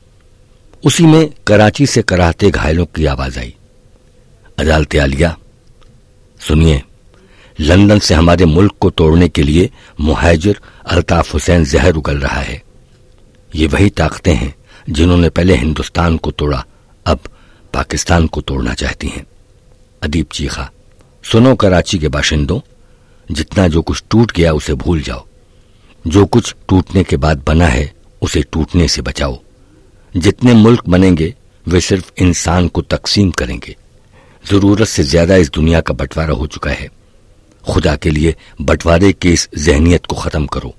उसी में कराची से कराहते घायलों की आवाज आई, अदालत आलिया सुनिए, लंदन से हमारे मुल्क को तोड़ने के लिए मुहाजिर अल्ताफ हुसैन जहर उगल रहा है। ये वही ताकतें हैं जिन्होंने पहले हिंदुस्तान को तोड़ा, अब पाकिस्तान को तोड़ना चाहती हैं। अदीब चीखा, सुनो कराची के बाशिंदों, जितना जो कुछ टूट गया उसे भूल जाओ। जो कुछ टूटने के बाद बना है उसे टूटने से बचाओ। जितने मुल्क बनेंगे वे सिर्फ इंसान को तकसीम करेंगे। जरूरत से ज्यादा इस दुनिया का बंटवारा हो चुका है। खुदा के लिए बंटवारे की इस जहनियत को खत्म करो।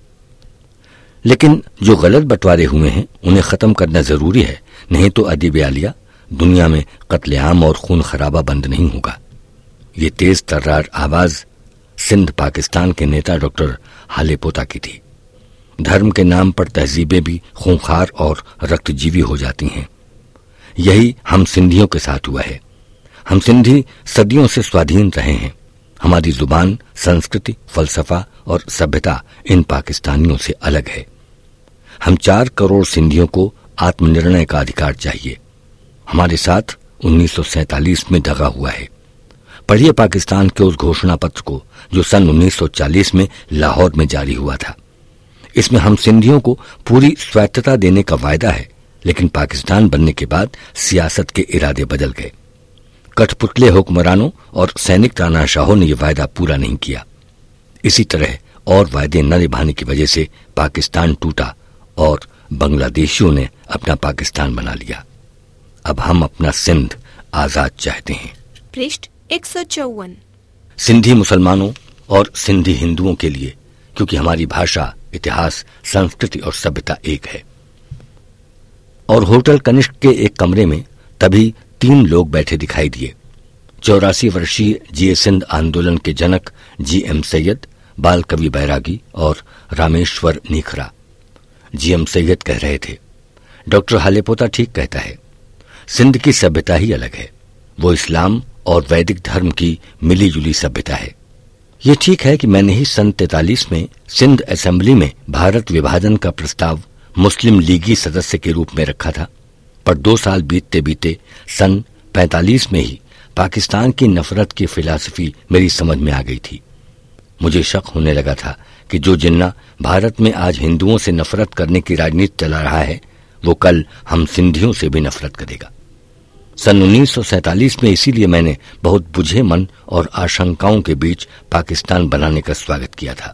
लेकिन जो गलत बंटवारे हुए हैं उन्हें खत्म करना जरूरी है, नहीं तो अदीब आलिया दुनिया में कत्लेआम और खून खराबा बंद नहीं होगा। ये तेज तर्रार आवाज सिंध पाकिस्तान के नेता डॉक्टर हालेपोता की थी। धर्म के नाम पर तहजीबें भी खूंखार और रक्तजीवी हो जाती हैं। यही हम सिंधियों के साथ हुआ है। हम सिंधी सदियों से स्वाधीन रहे हैं। हमारी जुबान, संस्कृति, फलसफा और सभ्यता इन पाकिस्तानियों से अलग है। हम 4 करोड़ सिंधियों को आत्मनिर्णय का अधिकार चाहिए। हमारे साथ 1947 में दगा हुआ है। पढ़िए पाकिस्तान के उस घोषणा पत्र को जो सन 1940 में लाहौर में जारी हुआ था। इसमें हम सिंधियों को पूरी स्वायत्तता देने का वायदा है, लेकिन पाकिस्तान बनने के बाद सियासत के इरादे बदल गए। कठपुतले हुक्मरानों और सैनिक तानाशाहों ने यह वायदा पूरा नहीं किया। इसी तरह और वायदे न निभाने की वजह से पाकिस्तान टूटा और बांग्लादेशियों ने अपना पाकिस्तान बना लिया। अब हम अपना सिंध आजाद चाहते हैं। पृष्ठ 154। सिंधी मुसलमानों और सिंधी हिंदुओं के लिए, क्योंकि हमारी भाषा, इतिहास, संस्कृति और सभ्यता एक है। और होटल कनिष्क के एक कमरे में तभी 3 लोग बैठे दिखाई दिए। 84 वर्षीय जीए सिंध आंदोलन के जनक GM सैयद, बाल कवि बैरागी और रामेश्वर नीखरा। GM सैयद कह रहे थे, डॉक्टर हालेपोता ठीक कहता है, सिंध की सभ्यता ही अलग है। वो इस्लाम और वैदिक धर्म की मिली जुली सभ्यता है। ये ठीक है कि मैंने ही सन 43 में सिंध असेंबली में भारत विभाजन का प्रस्ताव मुस्लिम लीगी सदस्य के रूप में रखा था, पर 2 साल बीतते बीते सन 45 में ही पाकिस्तान की नफरत की फिलॉसफी मेरी समझ में आ गई थी। मुझे शक होने लगा था कि जो जिन्ना भारत में आज हिंदुओं से नफरत करने की राजनीति चला रहा है, वो कल हम सिंधियों से भी नफरत करेगा। सन 1947 में इसीलिए मैंने बहुत बुझे मन और आशंकाओं के बीच पाकिस्तान बनाने का स्वागत किया था।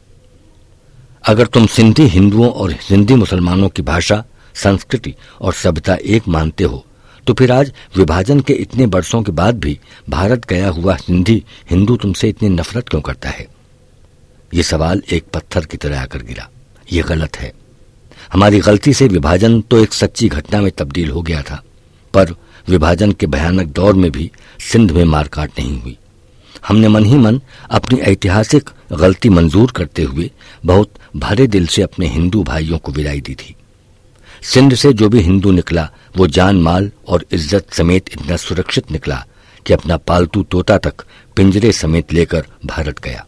अगर तुम सिंधी हिंदुओं और सिंधी मुसलमानों की भाषा, संस्कृति और सभ्यता एक मानते हो, तो फिर आज विभाजन के इतने बरसों के बाद भी भारत गया हुआ सिंधी हिंदू तुमसे इतनी नफरत क्यों करता है? ये सवाल एक पत्थर की तरह आकर गिरा। ये गलत है। हमारी गलती से विभाजन तो एक सच्ची घटना में तब्दील हो गया था, पर विभाजन के भयानक दौर में भी सिंध में मारकाट नहीं हुई। हमने मन ही मन अपनी ऐतिहासिक गलती मंजूर करते हुए बहुत भरे दिल से अपने हिंदू भाइयों को विदाई दी थी। सिंध से जो भी हिंदू निकला वो जान माल और इज्जत समेत इतना सुरक्षित निकला कि अपना पालतू तोता तक पिंजरे समेत लेकर भारत गया।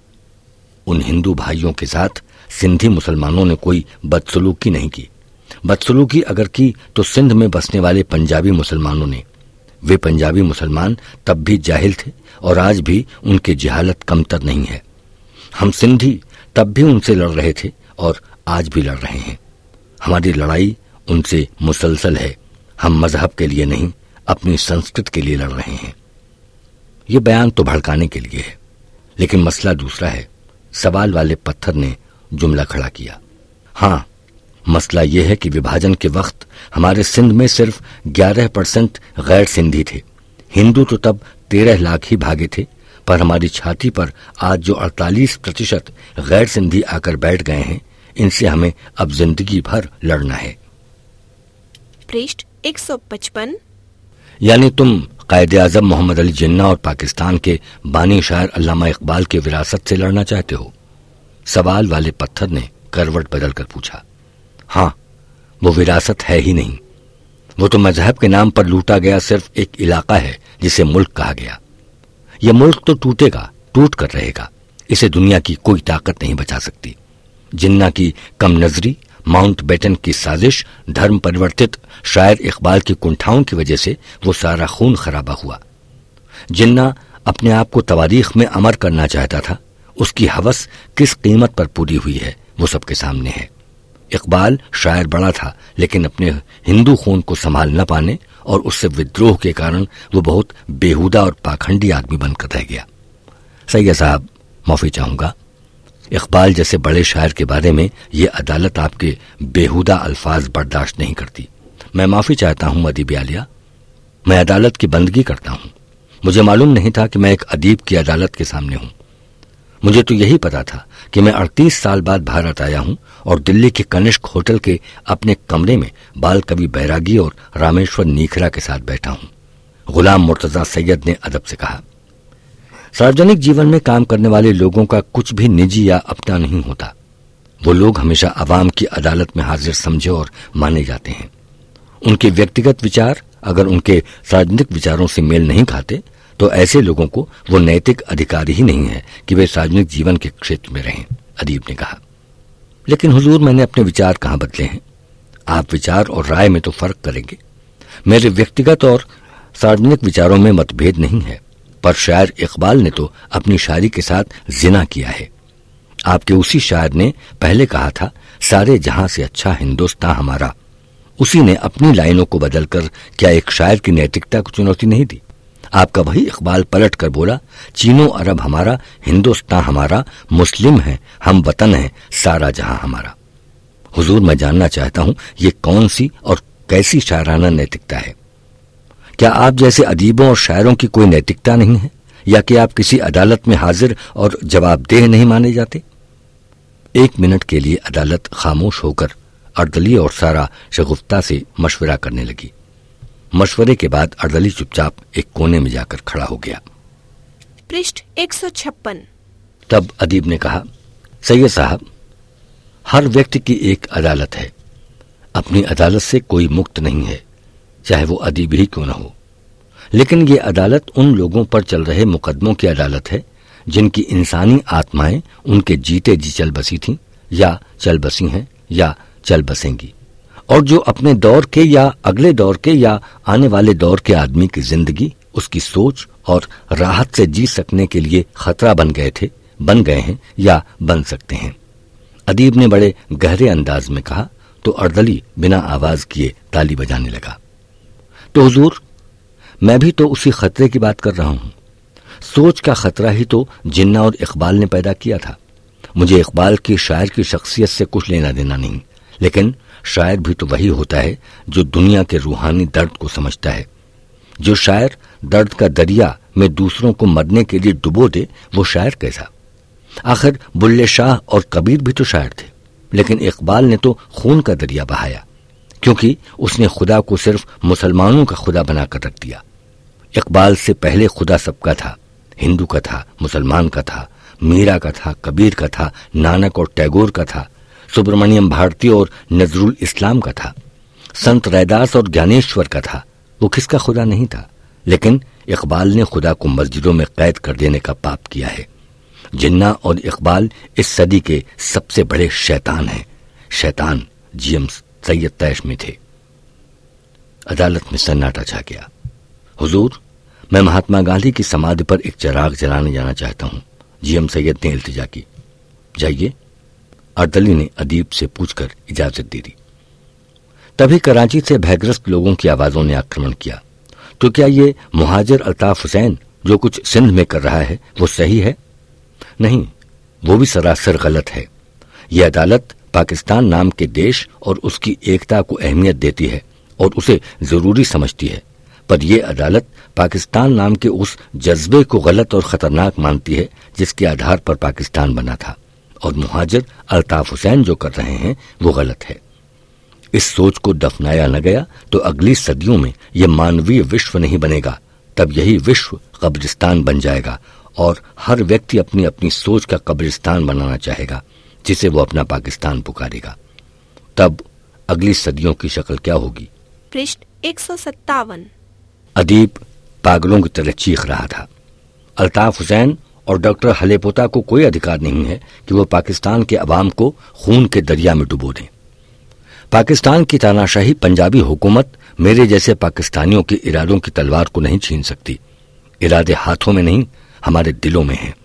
उन हिंदू भाइयों के साथ सिंधी मुसलमानों ने कोई बदसलूकी नहीं की। बदसलूकी अगर की तो सिंध में बसने वाले पंजाबी मुसलमानों ने। वे पंजाबी मुसलमान तब भी जाहिल थे और आज भी उनकी जहालत कमतर नहीं है। हम सिंधी तब भी उनसे लड़ रहे थे और आज भी लड़ रहे हैं। हमारी लड़ाई उनसे मुसलसल है। हम मजहब के लिए नहीं, अपनी संस्कृति के लिए लड़ रहे हैं। ये बयान तो भड़काने के लिए है, लेकिन मसला दूसरा है। सवाल वाले पत्थर ने जुमला खड़ा किया। हाँ, मसला यह है कि विभाजन के वक्त हमारे सिंध में सिर्फ 11% गैर सिंधी थे। हिंदू तो तब 13 लाख ही भागे थे, पर हमारी छाती पर आज जो 48% गैर सिंधी आकर बैठ गए हैं, इनसे हमें अब जिंदगी भर लड़ना है। पृष्ठ 155। यानी तुम कायदे आजम मोहम्मद अली जिन्ना और पाकिस्तान के बानी शायर अल्लामा इकबाल के विरासत से लड़ना चाहते हो? सवाल वाले पत्थर ने करवट बदलकर पूछा। हाँ, वो विरासत है ही नहीं। वो तो मजहब के नाम पर लूटा गया सिर्फ एक इलाका है जिसे मुल्क कहा गया। यह मुल्क तो टूटेगा, टूट कर रहेगा। इसे दुनिया की कोई ताकत नहीं बचा सकती। जिन्ना की कम नजरी, माउंट बेटन की साजिश, धर्म परिवर्तित शायर इकबाल की कुंठाओं की वजह से वो सारा खून खराबा हुआ। जिन्ना अपने आप को तवारीख में अमर करना चाहता था। उसकी हवस किस कीमत पर पूरी हुई है वो सबके सामने है। इकबाल शायर बड़ा था, लेकिन अपने हिंदू खून को संभाल न पाने और उससे विद्रोह के कारण वो बहुत बेहुदा और पाखंडी आदमी बनकर रह गया। सैयद साहब, माफी चाहूंगा। इकबाल जैसे बड़े शायर के बारे में ये अदालत आपके बेहुदा अल्फाज बर्दाश्त नहीं करती। मैं माफी चाहता हूं अदीब आलिया। मैं अदालत की बंदगी करता हूं। मुझे मालूम नहीं था कि मैं एक अदीब की अदालत के सामने हूं। मुझे तो यही पता था कि मैं 38 साल बाद भारत आया हूं और दिल्ली के कनिष्क होटल के अपने कमरे में बाल कवि बैरागी और रामेश्वर नीखरा के साथ बैठा हूं। गुलाम मुर्तजा सैयद ने अदब से कहा, सार्वजनिक जीवन में काम करने वाले लोगों का कुछ भी निजी या अपना नहीं होता। वो लोग हमेशा अवाम की अदालत में हाजिर समझे और माने जाते हैं। उनके व्यक्तिगत विचार अगर उनके सार्वजनिक विचारों से मेल नहीं खाते तो ऐसे लोगों को वो नैतिक अधिकार ही नहीं है कि वे सार्वजनिक जीवन के क्षेत्र में रहें, अदीब ने कहा। लेकिन हुजूर, मैंने अपने विचार कहां बदले हैं? आप विचार और राय में तो फर्क करेंगे। मेरे व्यक्तिगत और सार्वजनिक विचारों में मतभेद नहीं है, पर शायर इकबाल ने तो अपनी शायरी के साथ जिना किया है। आपके उसी शायर ने पहले कहा था, सारे जहां से अच्छा हिंदुस्तान हमारा। उसी ने अपनी लाइनों को बदलकर क्या एक शायर की नैतिकता को चुनौती नहीं दी? आपका वही इकबाल पलट कर बोला, चीनो अरब हमारा, हिंदुस्तान हमारा, मुस्लिम है, हम वतन है, सारा जहां हमारा। हुजूर, मैं जानना चाहता हूं ये कौन सी और कैसी शायराना नैतिकता है? क्या आप जैसे अदीबों और शायरों की कोई नैतिकता नहीं है, या कि आप किसी अदालत में हाजिर और जवाबदेह नहीं माने जाते? 1 मिनट के लिए अदालत खामोश होकर अर्दली और सारा शगुफ्ता से मशवरा करने लगी। मशवरे के बाद अर्दली चुपचाप एक कोने में जाकर खड़ा हो गया। पृष्ठ 156। तब अदीब ने कहा, सैयद साहब, हर व्यक्ति की एक अदालत है। अपनी अदालत से कोई मुक्त नहीं है, चाहे वो अदीब ही क्यों न हो। लेकिन ये अदालत उन लोगों पर चल रहे मुकदमों की अदालत है जिनकी इंसानी आत्माएं उनके जीते जी चल बसी थीं, या चल बसी हैं, या चल बसेंगी, और जो अपने दौर के या अगले दौर के या आने वाले दौर के आदमी की जिंदगी, उसकी सोच और राहत से जी सकने के लिए खतरा बन गए हैं या बन सकते हैं। अदीब ने बड़े गहरे अंदाज में कहा तो अर्दली बिना आवाज किए ताली बजाने लगा। तो हुजूर, मैं भी तो उसी खतरे की बात कर रहा हूं। सोच का खतरा ही तो जिन्ना और इकबाल ने पैदा किया था। मुझे इकबाल की शायर की शख्सियत से कुछ लेना देना नहीं, लेकिन शायर भी तो वही होता है जो दुनिया के रूहानी दर्द को समझता है। जो शायर दर्द का दरिया में दूसरों को मरने के लिए डुबो दे, वो शायर कैसा? आखिर बुल्ले शाह और कबीर भी तो शायर थे, लेकिन इकबाल ने तो खून का दरिया बहाया, क्योंकि उसने खुदा को सिर्फ मुसलमानों का खुदा बनाकर रख दिया। इकबाल से पहले खुदा सबका था, हिंदू का था, मुसलमान का था, मीरा का था, कबीर का था, नानक और टैगोर का था, सुब्रमण्यम भारती और नजरुल इस्लाम का था, संत रैदास और ज्ञानेश्वर का था। वो किसका खुदा नहीं था? लेकिन इकबाल ने खुदा को मस्जिदों में कैद कर देने का पाप किया है। जिन्ना और इकबाल इस सदी के सबसे बड़े शैतान हैं। शैतान जीएम सैयद तैश में थे। अदालत में सन्नाटा छा गया। हुजूर, मैं महात्मा गांधी की समाधि पर एक चिराग जलाने जाना चाहता हूं, जीएम सैयद ने इल्तिजा की। जाइए, अर्दली ने अदीब से पूछकर इजाजत दे दी। तभी कराची से भयग्रस्त लोगों की आवाजों ने आक्रमण किया। तो क्या ये मुहाजिर अल्ताफ हुसैन जो कुछ सिंध में कर रहा है वो सही है? नहीं, वो भी सरासर गलत है। ये अदालत पाकिस्तान नाम के देश और उसकी एकता को अहमियत देती है और उसे जरूरी समझती है, पर यह अदालत पाकिस्तान नाम के उस जज्बे को गलत और खतरनाक मानती है जिसके आधार पर पाकिस्तान बना था, और मुहाजिर अल्ताफ हुसैन जो कर रहे हैं वो गलत है। इस सोच को दफनाया न गया तो अगली सदियों में यह मानवीय विश्व नहीं बनेगा। तब यही विश्व कब्रिस्तान बन जाएगा और हर व्यक्ति अपनी अपनी सोच का कब्रिस्तान बनाना चाहेगा, जिसे वो अपना पाकिस्तान पुकारेगा। तब अगली सदियों की शक्ल क्या होगी? पृष्ठ 157। अदीब पागलों की तरह चीख रहा था। अल्ताफ हुसैन और डॉक्टर हलेपोता को कोई अधिकार नहीं है कि वो पाकिस्तान के अवाम को खून के दरिया में डुबो दें। पाकिस्तान की तानाशाही पंजाबी हुकूमत मेरे जैसे पाकिस्तानियों के इरादों की तलवार को नहीं छीन सकती। इरादे हाथों में नहीं, हमारे दिलों में हैं।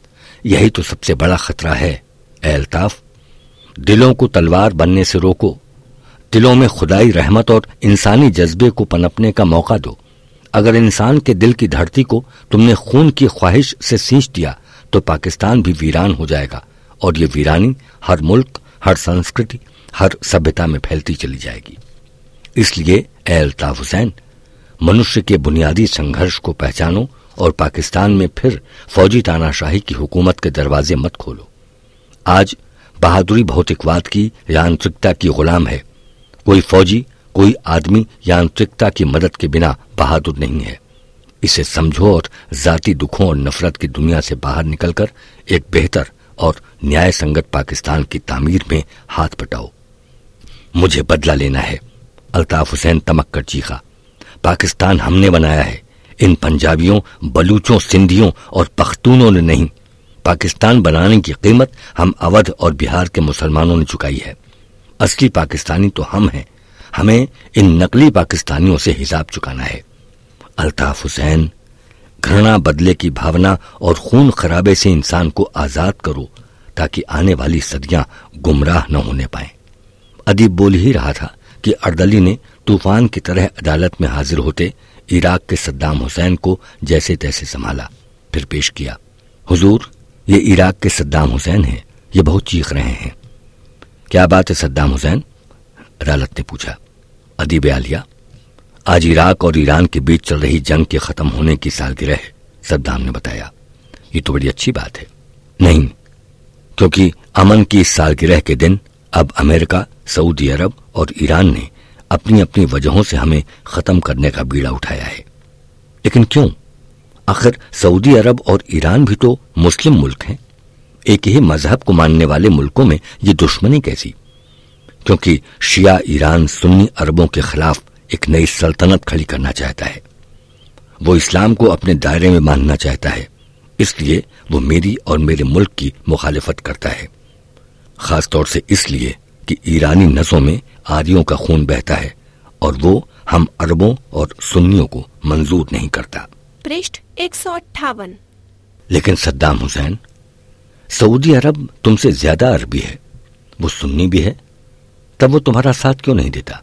यही तो सबसे बड़ा खतरा है। ए अल्ताफ, दिलों को तलवार बनने से रोको। दिलों में खुदाई रहमत और इंसानी जज्बे को पनपने का मौका दो। अगर इंसान के दिल की धरती को तुमने खून की ख्वाहिश से सींच दिया तो पाकिस्तान भी वीरान हो जाएगा, और ये वीरानी हर मुल्क, हर संस्कृति, हर सभ्यता में फैलती चली जाएगी। इसलिए ए अल्ताफ हुसैन, मनुष्य के बुनियादी संघर्ष को पहचानो और पाकिस्तान में फिर फौजी तानाशाही की हुकूमत के दरवाजे मत खोलो। आज बहादुरी भौतिकवाद की यांत्रिकता की गुलाम है। कोई फौजी, कोई आदमी यांत्रिकता की मदद के बिना बहादुर नहीं है। इसे समझो और जाती दुखों और नफरत की दुनिया से बाहर निकलकर एक बेहतर और न्याय संगत पाकिस्तान की तामीर में हाथ बटाओ। मुझे बदला लेना है, अल्ताफ हुसैन तमक कर चीखा। पाकिस्तान हमने बनाया है, इन पंजाबियों, बलूचों, सिंधियों और पख्तूनों ने नहीं। पाकिस्तान बनाने की कीमत हम अवध और बिहार के मुसलमानों ने चुकाई है। असली पाकिस्तानी तो हम हैं। हमें इन नकली पाकिस्तानियों से हिसाब चुकाना है। अल्ताफ हुसैन, घृणा, बदले की भावना और खून खराबे से इंसान को आजाद करो ताकि आने वाली सदियां गुमराह न होने पाएं। अदीब बोल ही रहा था कि अर्दली ने तूफान की तरह अदालत में हाजिर होते इराक के सद्दाम हुसैन को जैसे तैसे संभाला, फिर पेश किया। हुजूर, ये इराक के सद्दाम हुसैन हैं, ये बहुत चीख रहे हैं। क्या बात है सद्दाम हुसैन? अदालत ने पूछा। अदीब आलिया, आज इराक और ईरान के बीच चल रही जंग के खत्म होने की सालगिरह है, सद्दाम ने बताया। ये तो बड़ी अच्छी बात है। नहीं, क्योंकि अमन की इस सालगिरह के दिन अब अमेरिका, सऊदी अरब और ईरान ने अपनी अपनी वजहों से हमें खत्म करने का बीड़ा उठाया है। लेकिन क्यों? आखिर सऊदी अरब और ईरान भी तो मुस्लिम मुल्क हैं। एक ही मजहब को मानने वाले मुल्कों में ये दुश्मनी कैसी? क्योंकि शिया ईरान सुन्नी अरबों के खिलाफ एक नई सल्तनत खड़ी करना चाहता है। वो इस्लाम को अपने दायरे में मानना चाहता है, इसलिए वो मेरी और मेरे मुल्क की मुखालिफत करता है। खासतौर से इसलिए कि ईरानी नसों में आर्यों का खून बहता है और वो हम अरबों और सुन्नियों को मंजूर नहीं करता। पृष्ठ 158। लेकिन सद्दाम हुसैन, सऊदी अरब तुमसे ज्यादा अरबी है, वो सुन्नी भी है, तब वो तुम्हारा साथ क्यों नहीं देता?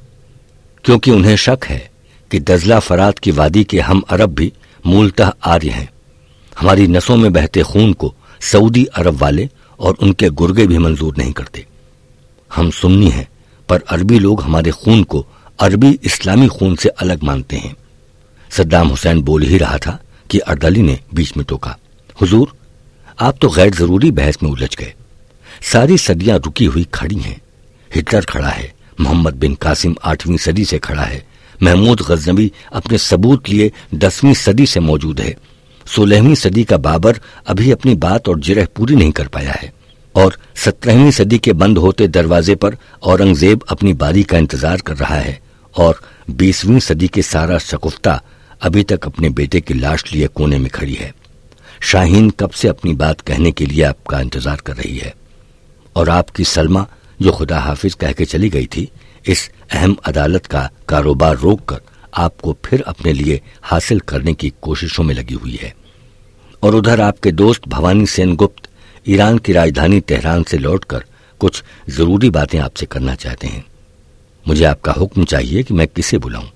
क्योंकि उन्हें शक है कि दजला फरात की वादी के हम अरब भी मूलतः आर्य हैं। हमारी नसों में बहते खून को सऊदी अरब वाले और उनके गुर्गे भी मंजूर नहीं करते। हम सुन्नी हैं, पर अरबी लोग हमारे खून को अरबी इस्लामी खून से अलग मानते हैं। सद्दाम हुसैन बोल ही रहा था कि अर्दली ने बीच में टोका। हुजूर, आप तो गैर जरूरी बहस में उलझ गए। सारी सदियां रुकी हुई खड़ी हैं। हिटलर खड़ा है, मोहम्मद बिन कासिम 8वीं सदी से खड़ा है, महमूद गजनवी अपने सबूत लिए 10वीं सदी से मौजूद है, 16वीं सदी का बाबर अभी अपनी बात और जिरह पूरी नहीं कर पाया है, और 17वीं सदी के बंद होते दरवाजे पर औरंगजेब अपनी बारी का इंतजार कर रहा है, और 20वीं सदी के सारा शकुफ्ता अभी तक अपने बेटे की लाश लिए कोने में खड़ी है। शाहीन कब से अपनी बात कहने के लिए आपका इंतजार कर रही है, और आपकी सलमा जो खुदा हाफिज कह के चली गई थी, इस अहम अदालत का कारोबार रोककर आपको फिर अपने लिए हासिल करने की कोशिशों में लगी हुई है। और उधर आपके दोस्त भवानी सेन गुप्त ईरान की राजधानी तेहरान से लौटकर कुछ जरूरी बातें आपसे करना चाहते हैं। मुझे आपका हुक्म चाहिए कि मैं किसे बुलाऊं।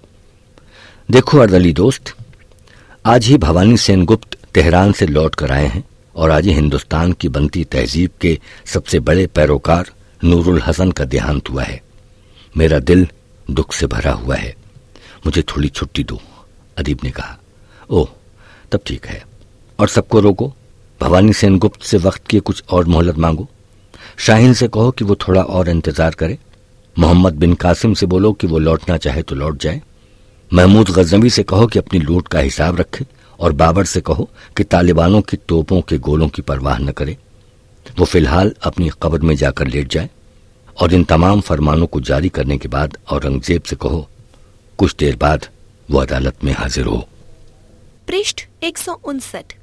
देखो अर्दली दोस्त, आज ही भवानी सेन गुप्त तेहरान से लौट कर आए हैं और आज ही हिंदुस्तान की बनती तहजीब के सबसे बड़े पैरोकार नूरुल हसन का देहांत हुआ है। मेरा दिल दुख से भरा हुआ है, मुझे थोड़ी छुट्टी दो, अदीब ने कहा। ओह, तब ठीक है। और सबको रोको, भवानी सेन गुप्त से वक्त की कुछ और मोहलत मांगो। शाहीन से कहो कि वो थोड़ा और इंतजार करे। मोहम्मद बिन कासिम से बोलो कि वो लौटना चाहे तो लौट जाए। महमूद गजनवी से कहो कि अपनी लूट का हिसाब रखे, और बाबर से कहो कि तालिबानों की तोपों के गोलों की परवाह न करे, वो फिलहाल अपनी कब्र में जाकर लेट जाए। और इन तमाम फरमानों को जारी करने के बाद औरंगजेब से कहो कुछ देर बाद वो अदालत में हाजिर हो। पृष्ठ 159।